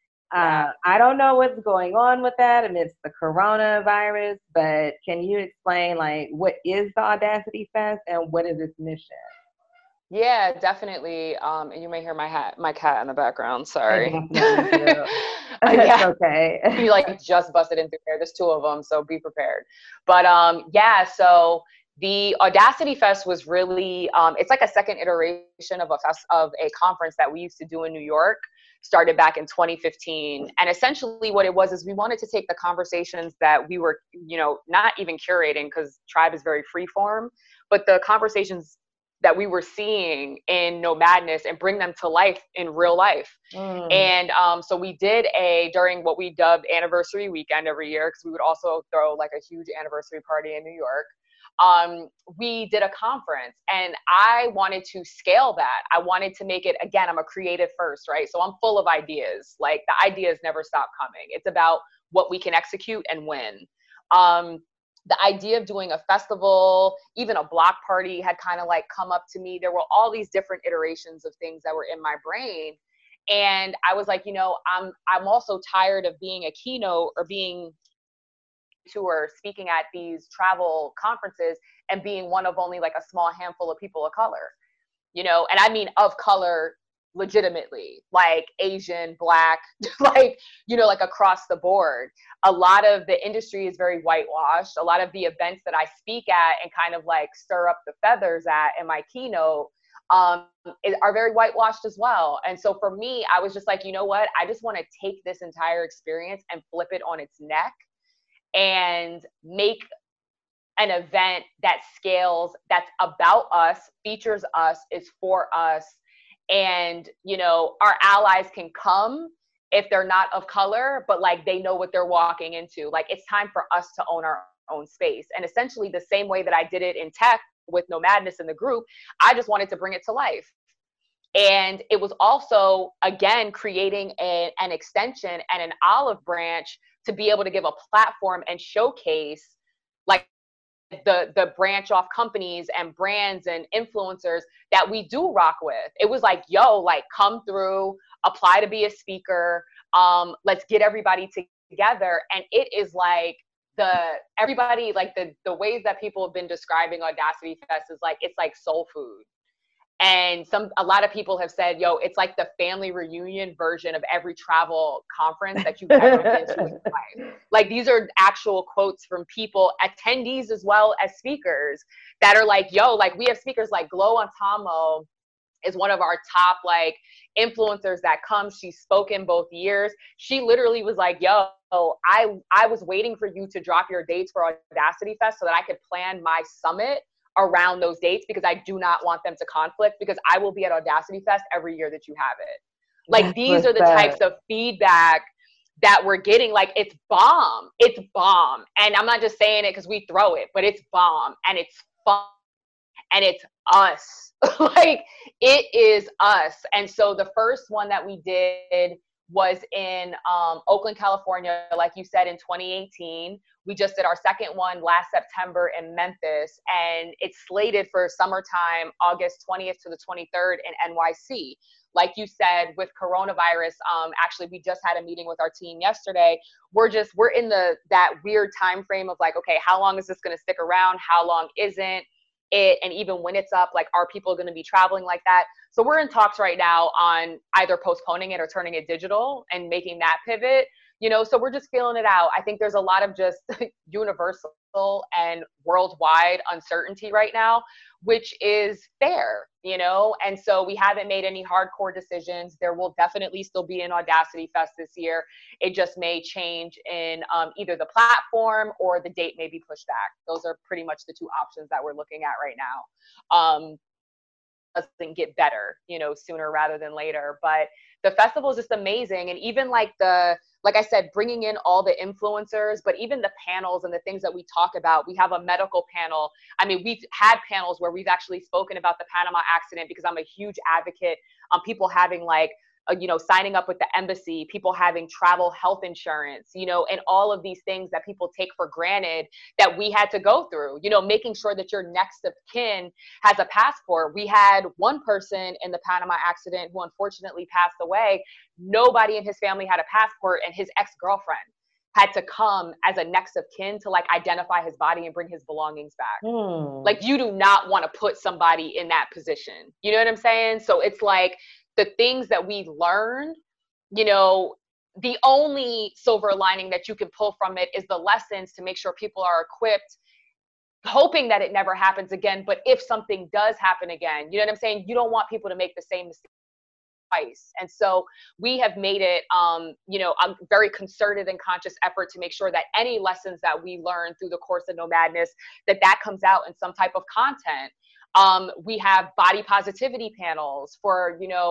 Uh, I don't know what's going on with that amidst the coronavirus, but can you explain like what is the Audacity Fest and what is its mission? Yeah, definitely. Um, and you may hear my hat, my cat in the background. Sorry. yeah. It's okay. He like just busted in through there. There's two of them, so be prepared. But um, yeah, so the Audacity Fest was really, um, it's like a second iteration of a fest of a conference that we used to do in New York. Started back in twenty fifteen. And essentially what it was is we wanted to take the conversations that we were, you know, not even curating because Tribe is very free form, but the conversations that we were seeing in Nomadness and bring them to life in real life. Mm. And um, so we did a, during what we dubbed anniversary weekend every year, because we would also throw like a huge anniversary party in New York. um, we did a conference, and I wanted to scale that. I wanted to make it, again, I'm a creative first, right? So I'm full of ideas. Like, the ideas never stop coming. It's about what we can execute and when. Um, the idea of doing a festival, even a block party had kind of like come up to me. There were all these different iterations of things that were in my brain. And I was like, you know, I'm, I'm also tired of being a keynote or being tour speaking at these travel conferences and being one of only like a small handful of people of color, you know, and I mean of color legitimately, like Asian, Black, like, you know, like across the board. A lot of the industry is very whitewashed. A lot of the events that I speak at and kind of like stir up the feathers at in my keynote um, are very whitewashed as well. And so for me, I was just like, you know what, I just want to take this entire experience and flip it on its neck and make an event that scales, that's about us, features us, is for us. And, you know, our allies can come if they're not of color, but like they know what they're walking into. Like, it's time for us to own our own space. And essentially the same way that I did it in tech with Nomadness in the group, I just wanted to bring it to life. And it was also, again, creating a, an extension and an olive branch to be able to give a platform and showcase like the the branch off companies and brands and influencers that we do rock with. It was like, yo, like, come through, apply to be a speaker. Um, let's get everybody together. And it is like the, everybody, like the, the ways that people have been describing Audacity Fest is like, it's like soul food. And some, a lot of people have said, yo, it's like the family reunion version of every travel conference that you've ever been to in life. Like, these are actual quotes from people, attendees as well as speakers, that are like, yo, like, we have speakers like Glow Antamo is one of our top like influencers that comes. She's spoken both years. She literally was like, yo, I, I was waiting for you to drop your dates for Audacity Fest so that I could plan my summit around those dates, because I do not want them to conflict, because I will be at Audacity Fest every year that you have it. Like, That's these are the that. types of feedback that we're getting. Like, it's bomb. It's bomb. And I'm not just saying it because we throw it, but it's bomb and it's fun and it's us. Like, it is us. And so the first one that we did was in um, Oakland, California, like you said, in twenty eighteen. We just did our second one last September in Memphis, and it's slated for summertime, August twentieth to the twenty-third in N Y C. Like you said, with coronavirus, um, actually, we just had a meeting with our team yesterday. We're just, we're in the, that weird time frame of like, okay, how long is this going to stick around? How long isn't it? And even when it's up, like, are people going to be traveling like that? So we're in talks right now on either postponing it or turning it digital and making that pivot. You know, so we're just feeling it out. I think there's a lot of just universal and worldwide uncertainty right now, which is fair, you know? And so we haven't made any hardcore decisions. There will definitely still be an Audacity Fest this year. It just may change in um, either the platform or the date may be pushed back. Those are pretty much the two options that we're looking at right now. Um, doesn't get better, you know, sooner rather than later. But the festival is just amazing. And even like the, like I said, bringing in all the influencers, but even the panels and the things that we talk about. We have a medical panel. I mean, we've had panels where we've actually spoken about the Panama accident, because I'm a huge advocate on people having like, uh, you know, signing up with the embassy, people having travel health insurance, you know, and all of these things that people take for granted that we had to go through, you know, making sure that your next of kin has a passport. We had one person in the Panama accident who unfortunately passed away. Nobody in his family had a passport, and his ex-girlfriend had to come as a next of kin to like identify his body and bring his belongings back. Hmm. Like, you do not want to put somebody in that position. You know what I'm saying? So it's like the things that we learned, you know, the only silver lining that you can pull from it is the lessons to make sure people are equipped, hoping that it never happens again. But if something does happen again, you know what I'm saying? You don't want people to make the same mistake twice. And so we have made it, um, you know, a very concerted and conscious effort to make sure that any lessons that we learn through the course of Nomadness, that that comes out in some type of content. Um, we have body positivity panels for, you know,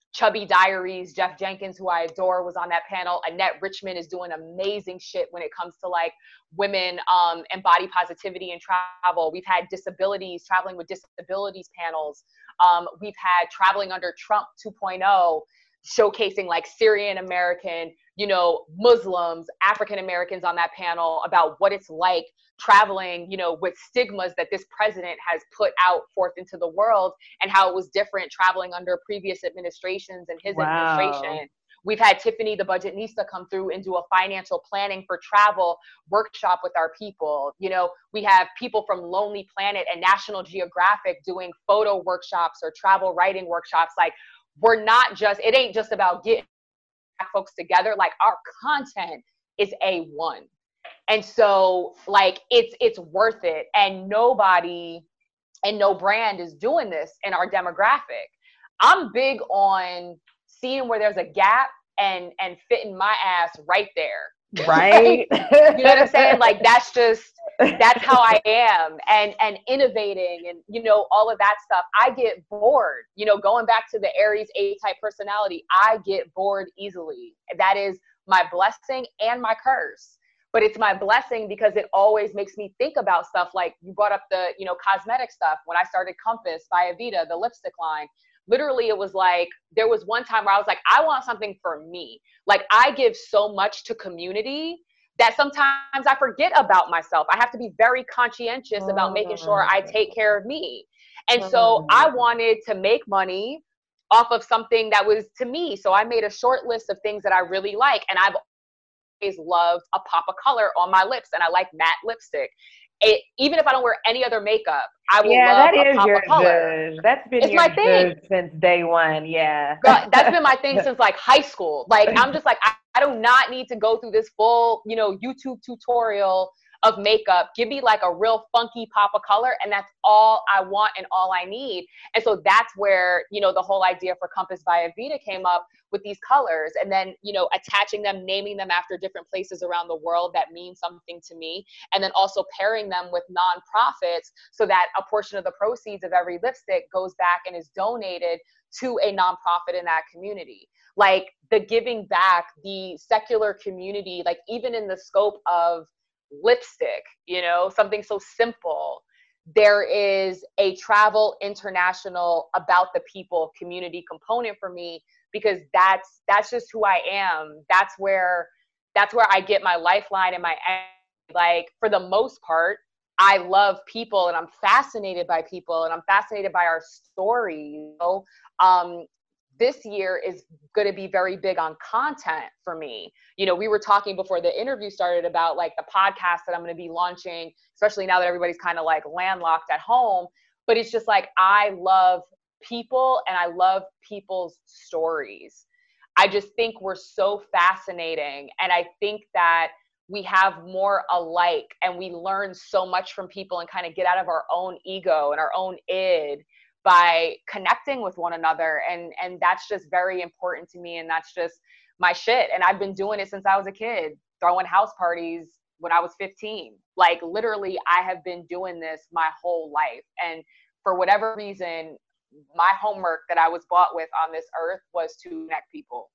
Chubby Diaries, Jeff Jenkins, who I adore, was on that panel. Annette Richmond is doing amazing shit when it comes to like women um, and body positivity and travel. We've had disabilities, traveling with disabilities panels. Um, we've had traveling under Trump two point oh, showcasing like Syrian American, you know, Muslims, African Americans on that panel about what it's like traveling, you know, with stigmas that this president has put out forth into the world, and how it was different traveling under previous administrations and his Wow. administration. We've had Tiffany the Budgetnista come through and do a financial planning for travel workshop with our people. You know, we have people from Lonely Planet and National Geographic doing photo workshops or travel writing workshops. Like, we're not just, it ain't just about getting folks together. Like, our content is A one. And so like, it's, it's worth it. And nobody and no brand is doing this in our demographic. I'm big on seeing where there's a gap and, and fitting my ass right there. Right. You know what I'm saying? Like, that's just, that's how I am. And, and innovating and, you know, all of that stuff. I get bored, you know, going back to the Aries A-type personality, I get bored easily. That is my blessing and my curse. But it's my blessing because it always makes me think about stuff. Like, you brought up the, you know, cosmetic stuff. When I started Compass by Avita, the lipstick line, literally it was like, there was one time where I was like, I want something for me. Like, I give so much to community that sometimes I forget about myself. I have to be very conscientious about making sure I take care of me. And so I wanted to make money off of something that was to me. So I made a short list of things that I really like. And I've always loved a pop of color on my lips, and I like matte lipstick. It, even if I don't wear any other makeup, I will yeah, love that a is pop your of color. good. That's been It's your my thing. good since day one. Yeah. Girl, that's been my thing since like high school. Like, I'm just like, I, I do not need to go through this full, you know, YouTube tutorial of makeup. Give me like a real funky pop of color, and that's all I want and all I need. And so that's where, you know, the whole idea for Compass by Avita came up, with these colors, and then, you know, attaching them, naming them after different places around the world that mean something to me, and then also pairing them with nonprofits so that a portion of the proceeds of every lipstick goes back and is donated to a nonprofit in that community. Like, the giving back, the secular community, like even in the scope of lipstick, you know, something so simple. There is a travel international about the people community component for me, because that's that's just who I am. That's where that's where I get my lifeline and my, like, for the most part, I love people and I'm fascinated by people and I'm fascinated by our story. You know, um, this year is going to be very big on content for me. You know, we were talking before the interview started about like the podcast that I'm going to be launching, especially now that everybody's kind of like landlocked at home. But it's just like, I love people and I love people's stories. I just think we're so fascinating. And I think that we have more alike and we learn so much from people and kind of get out of our own ego and our own id by connecting with one another. And, and that's just very important to me. And that's just my shit. And I've been doing it since I was a kid, throwing house parties when I was fifteen. Like, literally, I have been doing this my whole life. And for whatever reason, my homework that I was bought with on this earth was to connect people.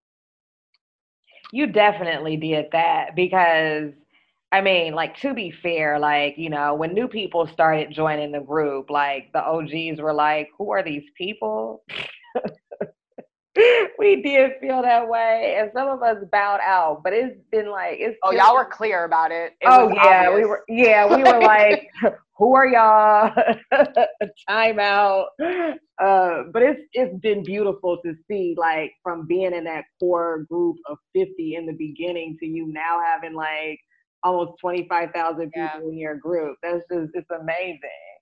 You definitely did that, because I mean, like, to be fair, like, you know, when new people started joining the group, like, the O Gs were like, who are these people? We did feel that way, and some of us bowed out, but it's been like, it's oh, y'all were clear about it. It oh was yeah, obvious. we were, yeah, we were like, who are y'all? Time out. Uh, but it's it's been beautiful to see, like, from being in that core group of fifty in the beginning to you now having like almost twenty-five thousand people yeah. in your group. That's just, it's amazing.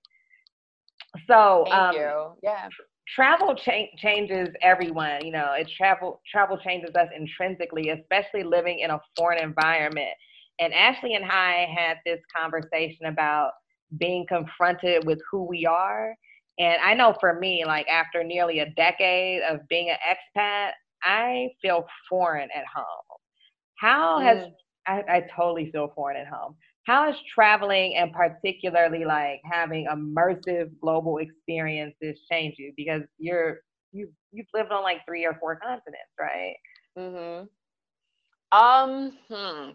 So, thank um, you. Yeah. Travel cha- changes everyone. You know, it travel travel changes us intrinsically, especially living in a foreign environment. And Ashley and I had this conversation about being confronted with who we are. And I know for me, like, after nearly a decade of being an expat, I feel foreign at home. How has mm. I, I totally feel foreign at home. How is traveling, and particularly like having immersive global experiences, change you? Because you're you you've lived on like three or four continents, right? Mm-hmm. Um, hmm.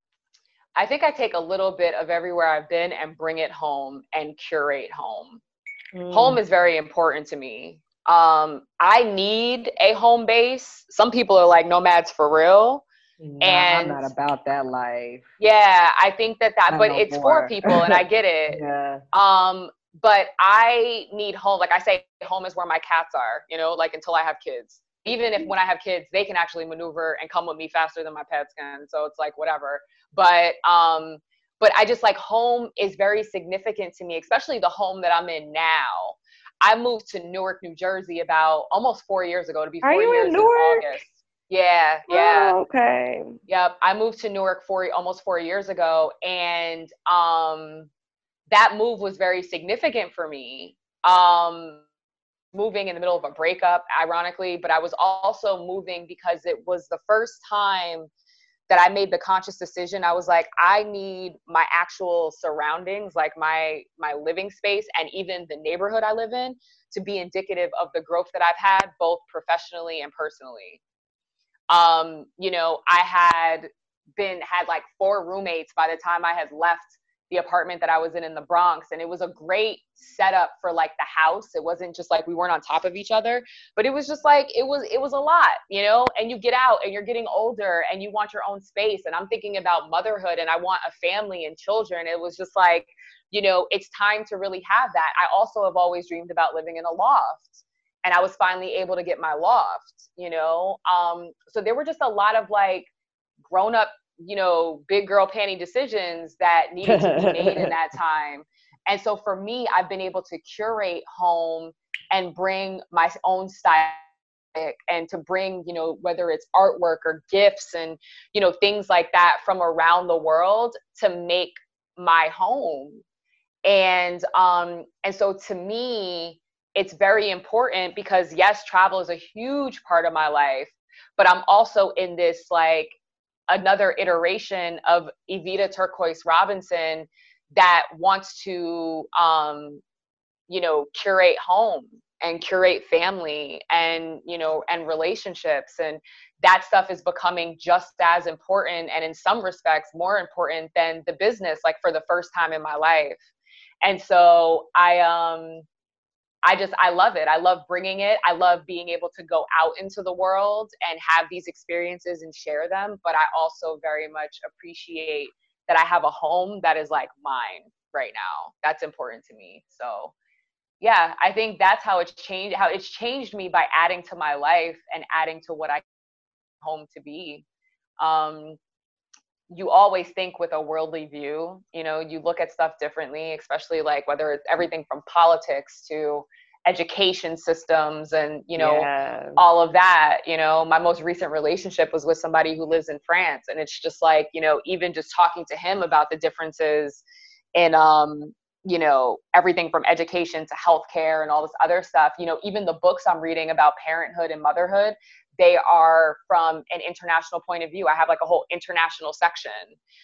I think I take a little bit of everywhere I've been and bring it home and curate home. Mm. Home is very important to me. Um, I need a home base. Some people are like nomads for real. Nah, and I'm not about that life. Yeah, I think that that, I but it's more. for people and I get it. Yeah. Um, but I need home. Like I say, home is where my cats are, you know, like until I have kids. Even if when I have kids, they can actually maneuver and come with me faster than my pets can. So it's like, whatever. But, um, but I just like home is very significant to me, especially the home that I'm in now. I moved to Newark, New Jersey about almost four years ago, to be four Are you years in in Newark? August. Yeah. Yeah. Oh, okay. Yep. I moved to Newark four, almost four years ago. And, um, that move was very significant for me. Um, moving in the middle of a breakup, ironically, but I was also moving because it was the first time that I made the conscious decision. I was like, I need my actual surroundings, like my my living space and even the neighborhood I live in, to be indicative of the growth that I've had, both professionally and personally. Um, you know, I had been had like four roommates by the time I had left the apartment that I was in in the Bronx. And it was a great setup for like the house. It wasn't just like we weren't on top of each other, but it was just like, it was, it was a lot, you know, and you get out and you're getting older and you want your own space. And I'm thinking about motherhood and I want a family and children. It was just like, you know, it's time to really have that. I also have always dreamed about living in a loft. And I was finally able to get my loft, you know? Um, so there were just a lot of like grown up, you know, big girl panty decisions that needed to be made in that time. And so for me, I've been able to curate home and bring my own style and to bring, you know, whether it's artwork or gifts and, you know, things like that from around the world to make my home. And, um, and so to me, it's very important because yes, travel is a huge part of my life, but I'm also in this like, another iteration of Evita Turquoise Robinson that wants to, um, you know, curate home and curate family and, you know, and relationships. And that stuff is becoming just as important and in some respects more important than the business, like for the first time in my life. And so I, um, I just, I love it. I love bringing it. I love being able to go out into the world and have these experiences and share them. But I also very much appreciate that I have a home that is like mine right now. That's important to me. So yeah, I think that's how it's changed, how it's changed me by adding to my life and adding to what I home to be. Um, you always think with a worldly view, you know, you look at stuff differently, especially like whether it's everything from politics to education systems and, you know, yeah. all of that. You know, my most recent relationship was with somebody who lives in France. And it's just like, you know, even just talking to him about the differences in, um, you know, everything from education to healthcare and all this other stuff, you know, even the books I'm reading about parenthood and motherhood, they are from an international point of view. I have like a whole international section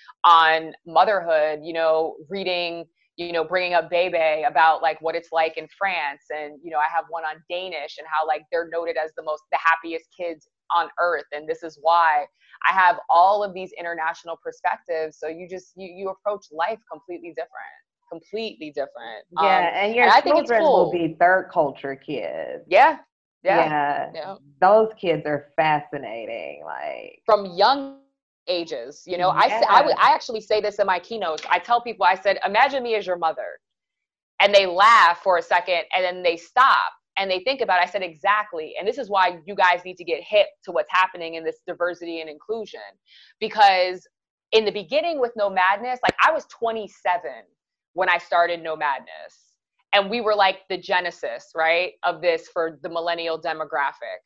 on motherhood, you know, reading, you know, bringing up Bebe about like what it's like in France. And, you know, I have one on Danish and how like they're noted as the most, the happiest kids on earth. And this is why. I have all of these international perspectives. So you just, you, you approach life completely different, completely different. Yeah. Um, and your and I children think it's cool. will be third culture kids. Yeah. Yeah. Yeah. yeah. Those kids are fascinating. Like from young ages, you know, yeah. I, I, would, I actually say this in my keynotes. I tell people, I said, imagine me as your mother. And they laugh for a second and then they stop and they think about it. I said, exactly. And this is why you guys need to get hip to what's happening in this diversity and inclusion. Because in the beginning with No Madness, like I was twenty-seven when I started No Madness. And we were like the genesis, right, of this for the millennial demographic.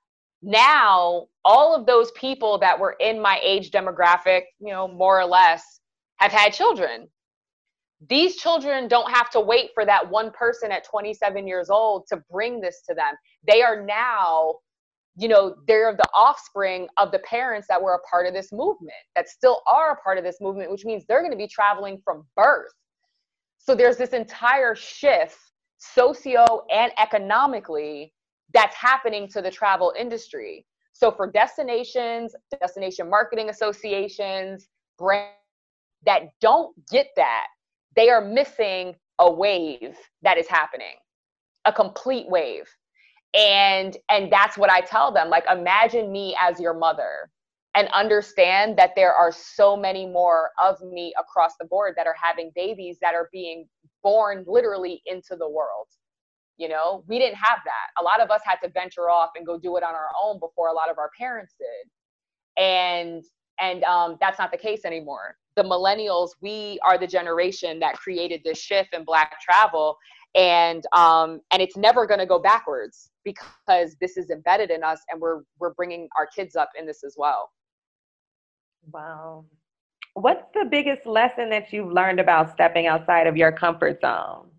Now, all of those people that were in my age demographic, you know, more or less, have had children. These children don't have to wait for that one person at twenty-seven years old to bring this to them. They are now, you know, they're the offspring of the parents that were a part of this movement, that still are a part of this movement, which means they're going to be traveling from birth. So there's this entire shift, socio and economically, that's happening to the travel industry. So for destinations, destination marketing associations, brands that don't get that, they are missing a wave that is happening, a complete wave. And and that's what I tell them. Like, imagine me as your mother and understand that there are so many more of me across the board that are having babies that are being born literally into the world. You know, we didn't have that. A lot of us had to venture off and go do it on our own before a lot of our parents did. And and um, that's not the case anymore. The millennials, we are the generation that created this shift in Black travel. And um, and it's never going to go backwards because this is embedded in us, and we're we're bringing our kids up in this as well. Wow. What's the biggest lesson that you've learned about stepping outside of your comfort zone?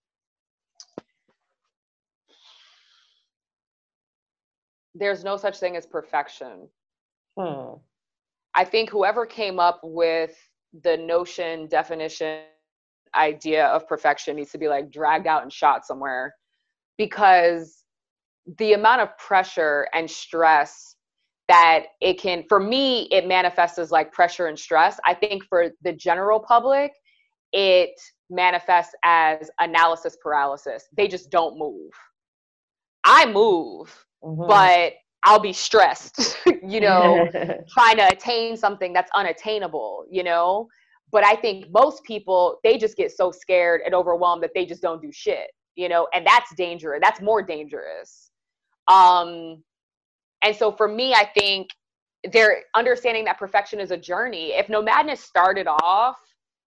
There's no such thing as perfection. Hmm. I think whoever came up with the notion, definition, idea of perfection needs to be like dragged out and shot somewhere, because the amount of pressure and stress that it can, for me, it manifests as like pressure and stress. I think for the general public, it manifests as analysis paralysis. They just don't move. I move, mm-hmm. but I'll be stressed, you know, trying to attain something that's unattainable, you know. But I think most people, they just get so scared and overwhelmed that they just don't do shit, you know, and that's dangerous. That's more dangerous. Um, and so for me, I think they're understanding that perfection is a journey. If Nomadness started off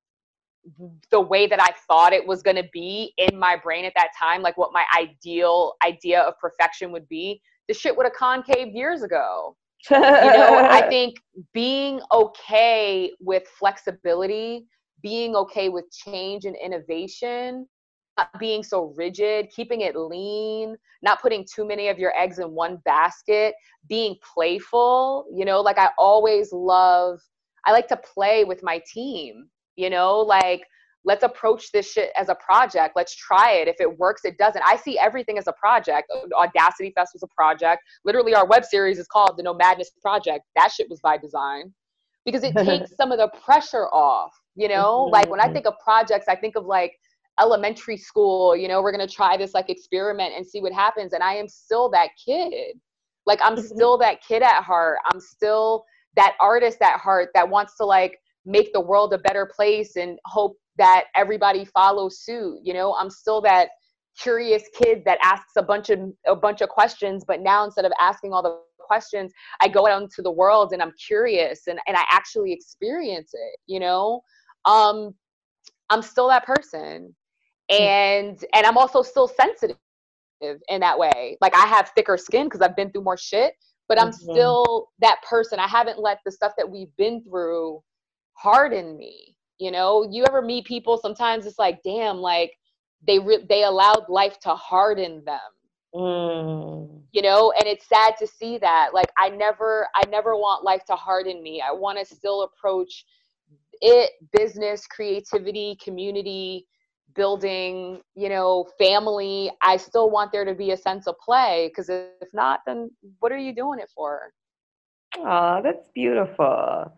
the way that I thought it was going to be in my brain at that time, like what my ideal idea of perfection would be, the shit would have concaved years ago. You know, I think being okay with flexibility, being okay with change and innovation, not being so rigid, keeping it lean, not putting too many of your eggs in one basket, being playful, you know, like I always love, I like to play with my team, you know, like, let's approach this shit as a project. Let's try it. If it works, it doesn't. I see everything as a project. Audacity Fest was a project. Literally, our web series is called The Nomadness Project. That shit was by design, because it takes some of the pressure off, you know? Mm-hmm. Like, when I think of projects, I think of like elementary school, you know, we're going to try this like experiment and see what happens. And I am still that kid. Like, I'm still that kid at heart. I'm still that artist at heart that wants to like make the world a better place and hope that everybody follows suit. You know, I'm still that curious kid that asks a bunch of a bunch of questions, but now instead of asking all the questions, I go out into the world and I'm curious and, and I actually experience it, you know? Um, I'm still that person. And and I'm also still sensitive in that way. Like, I have thicker skin because I've been through more shit, but I'm mm-hmm. still that person. I haven't let the stuff that we've been through harden me. You know, you ever meet people, sometimes it's like, damn, like they re- they allowed life to harden them, mm. you know, and it's sad to see that. Like, I never, I never want life to harden me. I want to still approach it, business, creativity, community building, you know, family. I still want there to be a sense of play, because if not, then what are you doing it for? Oh, that's beautiful.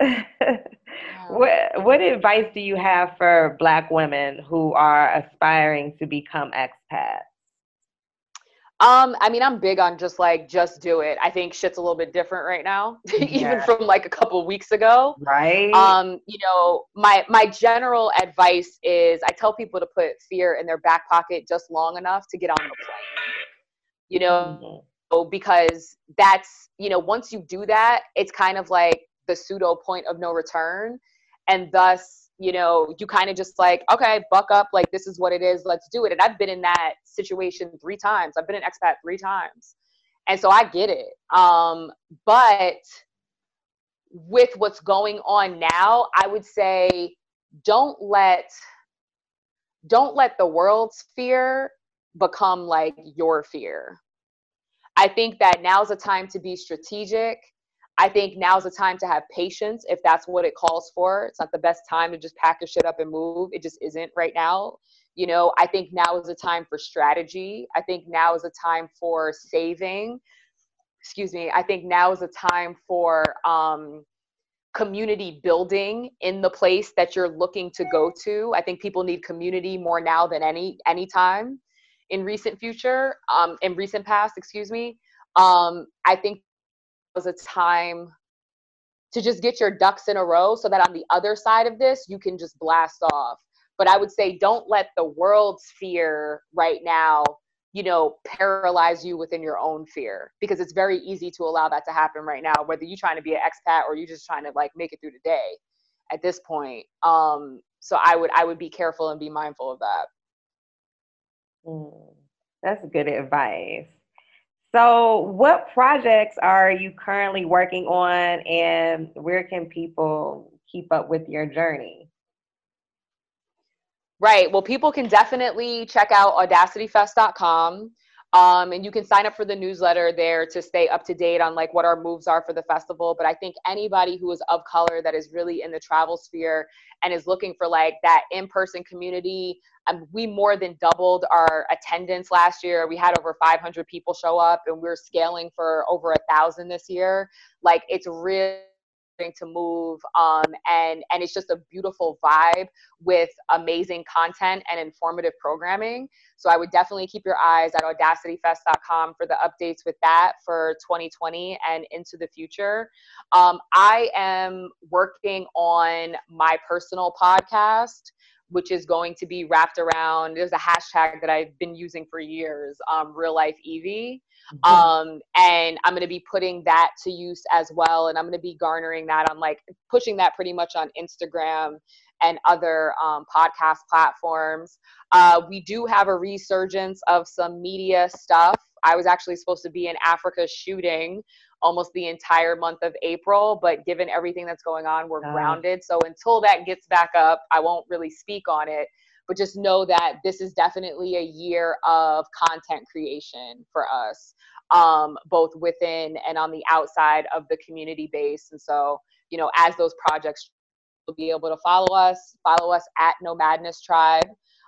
What what advice do you have for Black women who are aspiring to become expats? Um, I mean, I'm big on just like, just do it. I think shit's a little bit different right now, even yeah. from like a couple of weeks ago. Right. Um, you know, my my general advice is I tell people to put fear in their back pocket just long enough to get on the plane. You know, mm-hmm. because that's, you know, once you do that, it's kind of like the pseudo point of no return. And thus, you know, you kind of just like, okay, buck up, like, this is what it is, let's do it. And I've been in that situation three times. I've been an expat three times. And so I get it. Um, but with what's going on now, I would say don't let, don't let the world's fear become like your fear. I think that now's the time to be strategic. I think now's the time to have patience if that's what it calls for. It's not the best time to just pack your shit up and move. It just isn't right now. You know, I think now is a time for strategy. I think now is a time for saving. Excuse me. I think now is a time for um, community building in the place that you're looking to go to. I think people need community more now than any any time in recent future, um, in recent past, excuse me. Um, I think it was a time to just get your ducks in a row so that on the other side of this, you can just blast off. But I would say don't let the world's fear right now, you know, paralyze you within your own fear, because it's very easy to allow that to happen right now, whether you're trying to be an expat or you're just trying to like make it through the day at this point. Um, so I would, I would be careful and be mindful of that. Mm, that's good advice. So what projects are you currently working on, and where can people keep up with your journey? Right. Well, people can definitely check out audacity fest dot com. Um, and you can sign up for the newsletter there to stay up to date on like what our moves are for the festival. But I think anybody who is of color that is really in the travel sphere and is looking for like that in-person community, um, we more than doubled our attendance last year. We had over five hundred people show up, and we're scaling for over a thousand this year. Like, it's really to move, um, and and it's just a beautiful vibe with amazing content and informative programming. So I would definitely keep your eyes at audacity fest dot com for the updates with that for twenty twenty and into the future. Um, I am working on my personal podcast, which is going to be wrapped around, there's a hashtag that I've been using for years, um, Real Life Evie. Mm-hmm. Um, and I'm going to be putting that to use as well. And I'm going to be garnering that on like pushing that pretty much on Instagram and other um, podcast platforms. Uh, we do have a resurgence of some media stuff. I was actually supposed to be in Africa shooting almost the entire month of April, but given everything that's going on, we're uh. grounded. So until that gets back up, I won't really speak on it. But just know that this is definitely a year of content creation for us, um, both within and on the outside of the community base. And so, you know, as those projects, you'll be able to follow us, follow us at No Madness Tribe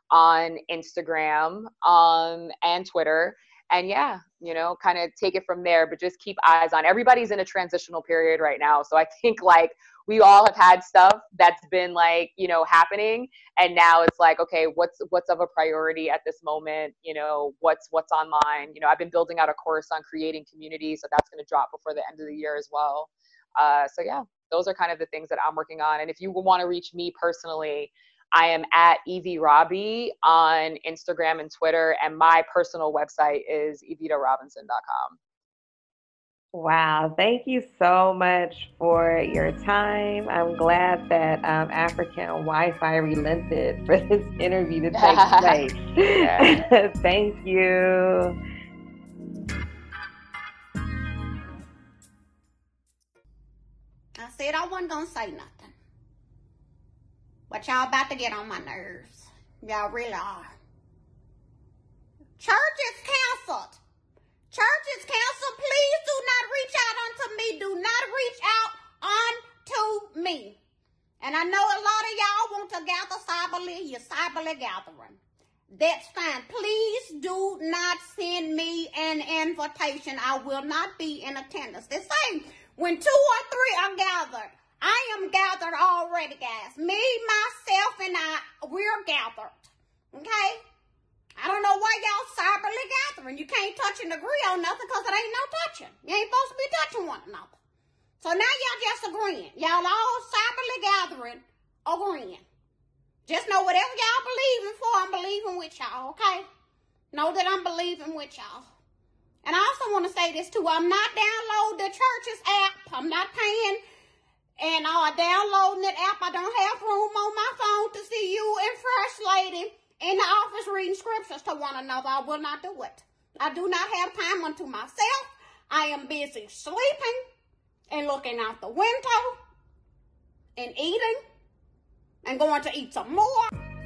on Instagram um, and Twitter. And yeah, you know, kind of take it from there, but just keep eyes on. Everybody's in a transitional period right now. So I think like we all have had stuff that's been like, you know, happening. And now it's like, okay, what's what's of a priority at this moment? You know, what's what's online? You know, I've been building out a course on creating community. So that's going to drop before the end of the year as well. Uh, so yeah, those are kind of the things that I'm working on. And if you want to reach me personally, I am at Evie Robbie on Instagram and Twitter, and my personal website is evita robinson dot com. Wow, thank you so much for your time. I'm glad that um, African Wi-Fi relented for this interview to take place. Thank you. I said I wasn't going to say nothing. But y'all about to get on my nerves. Y'all really are. Church is canceled. Church is canceled. Please do not reach out unto me. Do not reach out unto me. And I know a lot of y'all want to gather cyberly. You're cyberly gathering. That's fine. Please do not send me an invitation. I will not be in attendance. They say when two or three are gathered, I am gathered already, guys. Me, myself, and I, we're gathered. Okay? I don't know why y'all cyberly gathering. You can't touch and agree on nothing because it ain't no touching. You ain't supposed to be touching one another. So now y'all just agreeing. Y'all all cyberly gathering, agreeing. Just know whatever y'all believing for, I'm believing with y'all, okay? Know that I'm believing with y'all. And I also want to say this too. I'm not downloading the church's app. I'm not paying and uh, downloading that app. I don't have room on my phone to see you and First Lady in the office reading scriptures to one another. I will not do it. I do not have time unto myself. I am busy sleeping and looking out the window and eating and going to eat some more.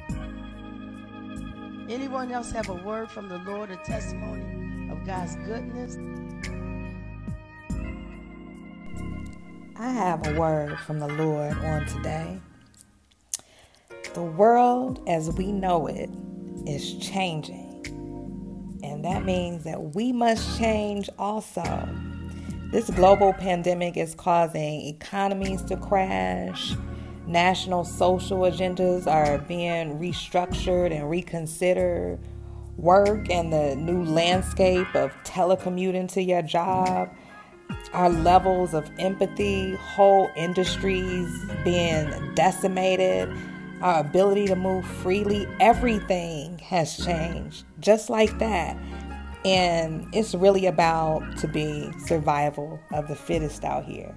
Anyone else have a word from the Lord, a testimony of God's goodness? I have a word from the Lord on today. The world as we know it is changing. And that means that we must change also. This global pandemic is causing economies to crash. National social agendas are being restructured and reconsidered. Work and the new landscape of telecommuting to your job. Our levels of empathy, whole industries being decimated. Our ability to move freely, everything has changed just like that. And it's really about to be survival of the fittest out here.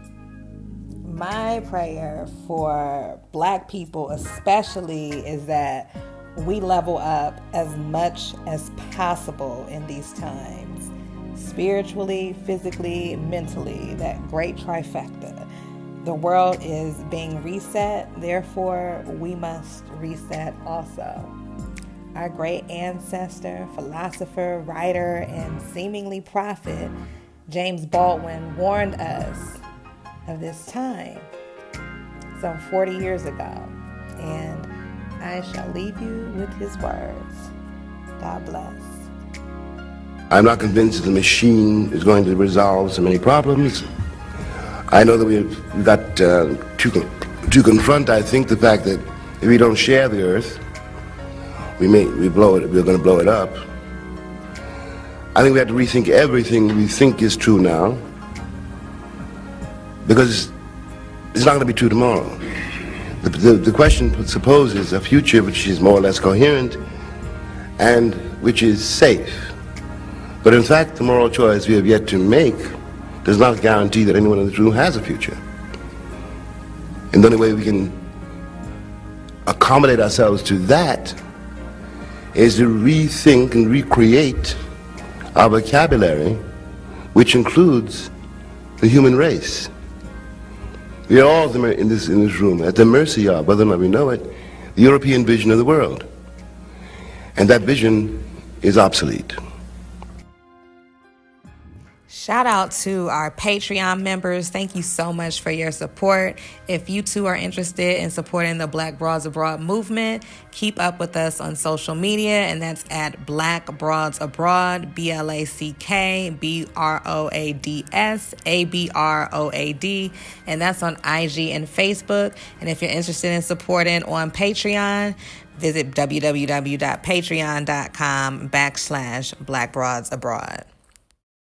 My prayer for Black people especially is that we level up as much as possible in these times. Spiritually, physically, mentally, that great trifecta. The world is being reset, therefore we must reset also. Our great ancestor, philosopher, writer, and seemingly prophet, James Baldwin, warned us of this time some forty years ago. And I shall leave you with his words. God bless. I'm not convinced the machine is going to resolve so many problems. I know that we've got uh, to, to confront, I think, the fact that if we don't share the earth, we may we blow it. We're going to blow it up. I think we have to rethink everything we think is true now, because it's not going to be true tomorrow. The, the, the question supposes a future which is more or less coherent and which is safe. But in fact, the moral choice we have yet to make does not guarantee that anyone in this room has a future. And the only way we can accommodate ourselves to that is to rethink and recreate our vocabulary, which includes the human race. We are all in this, in this room at the mercy of, whether or not we know it, the European vision of the world. And that vision is obsolete. Shout out to our Patreon members. Thank you so much for your support. If you too are interested in supporting the Black Broads Abroad movement, keep up with us on social media, and that's at Black Broads Abroad, B L A C K B R O A D S A B R O A D, and that's on I G and Facebook. And if you're interested in supporting on Patreon, visit www.patreon.com backslash Black Broads Abroad.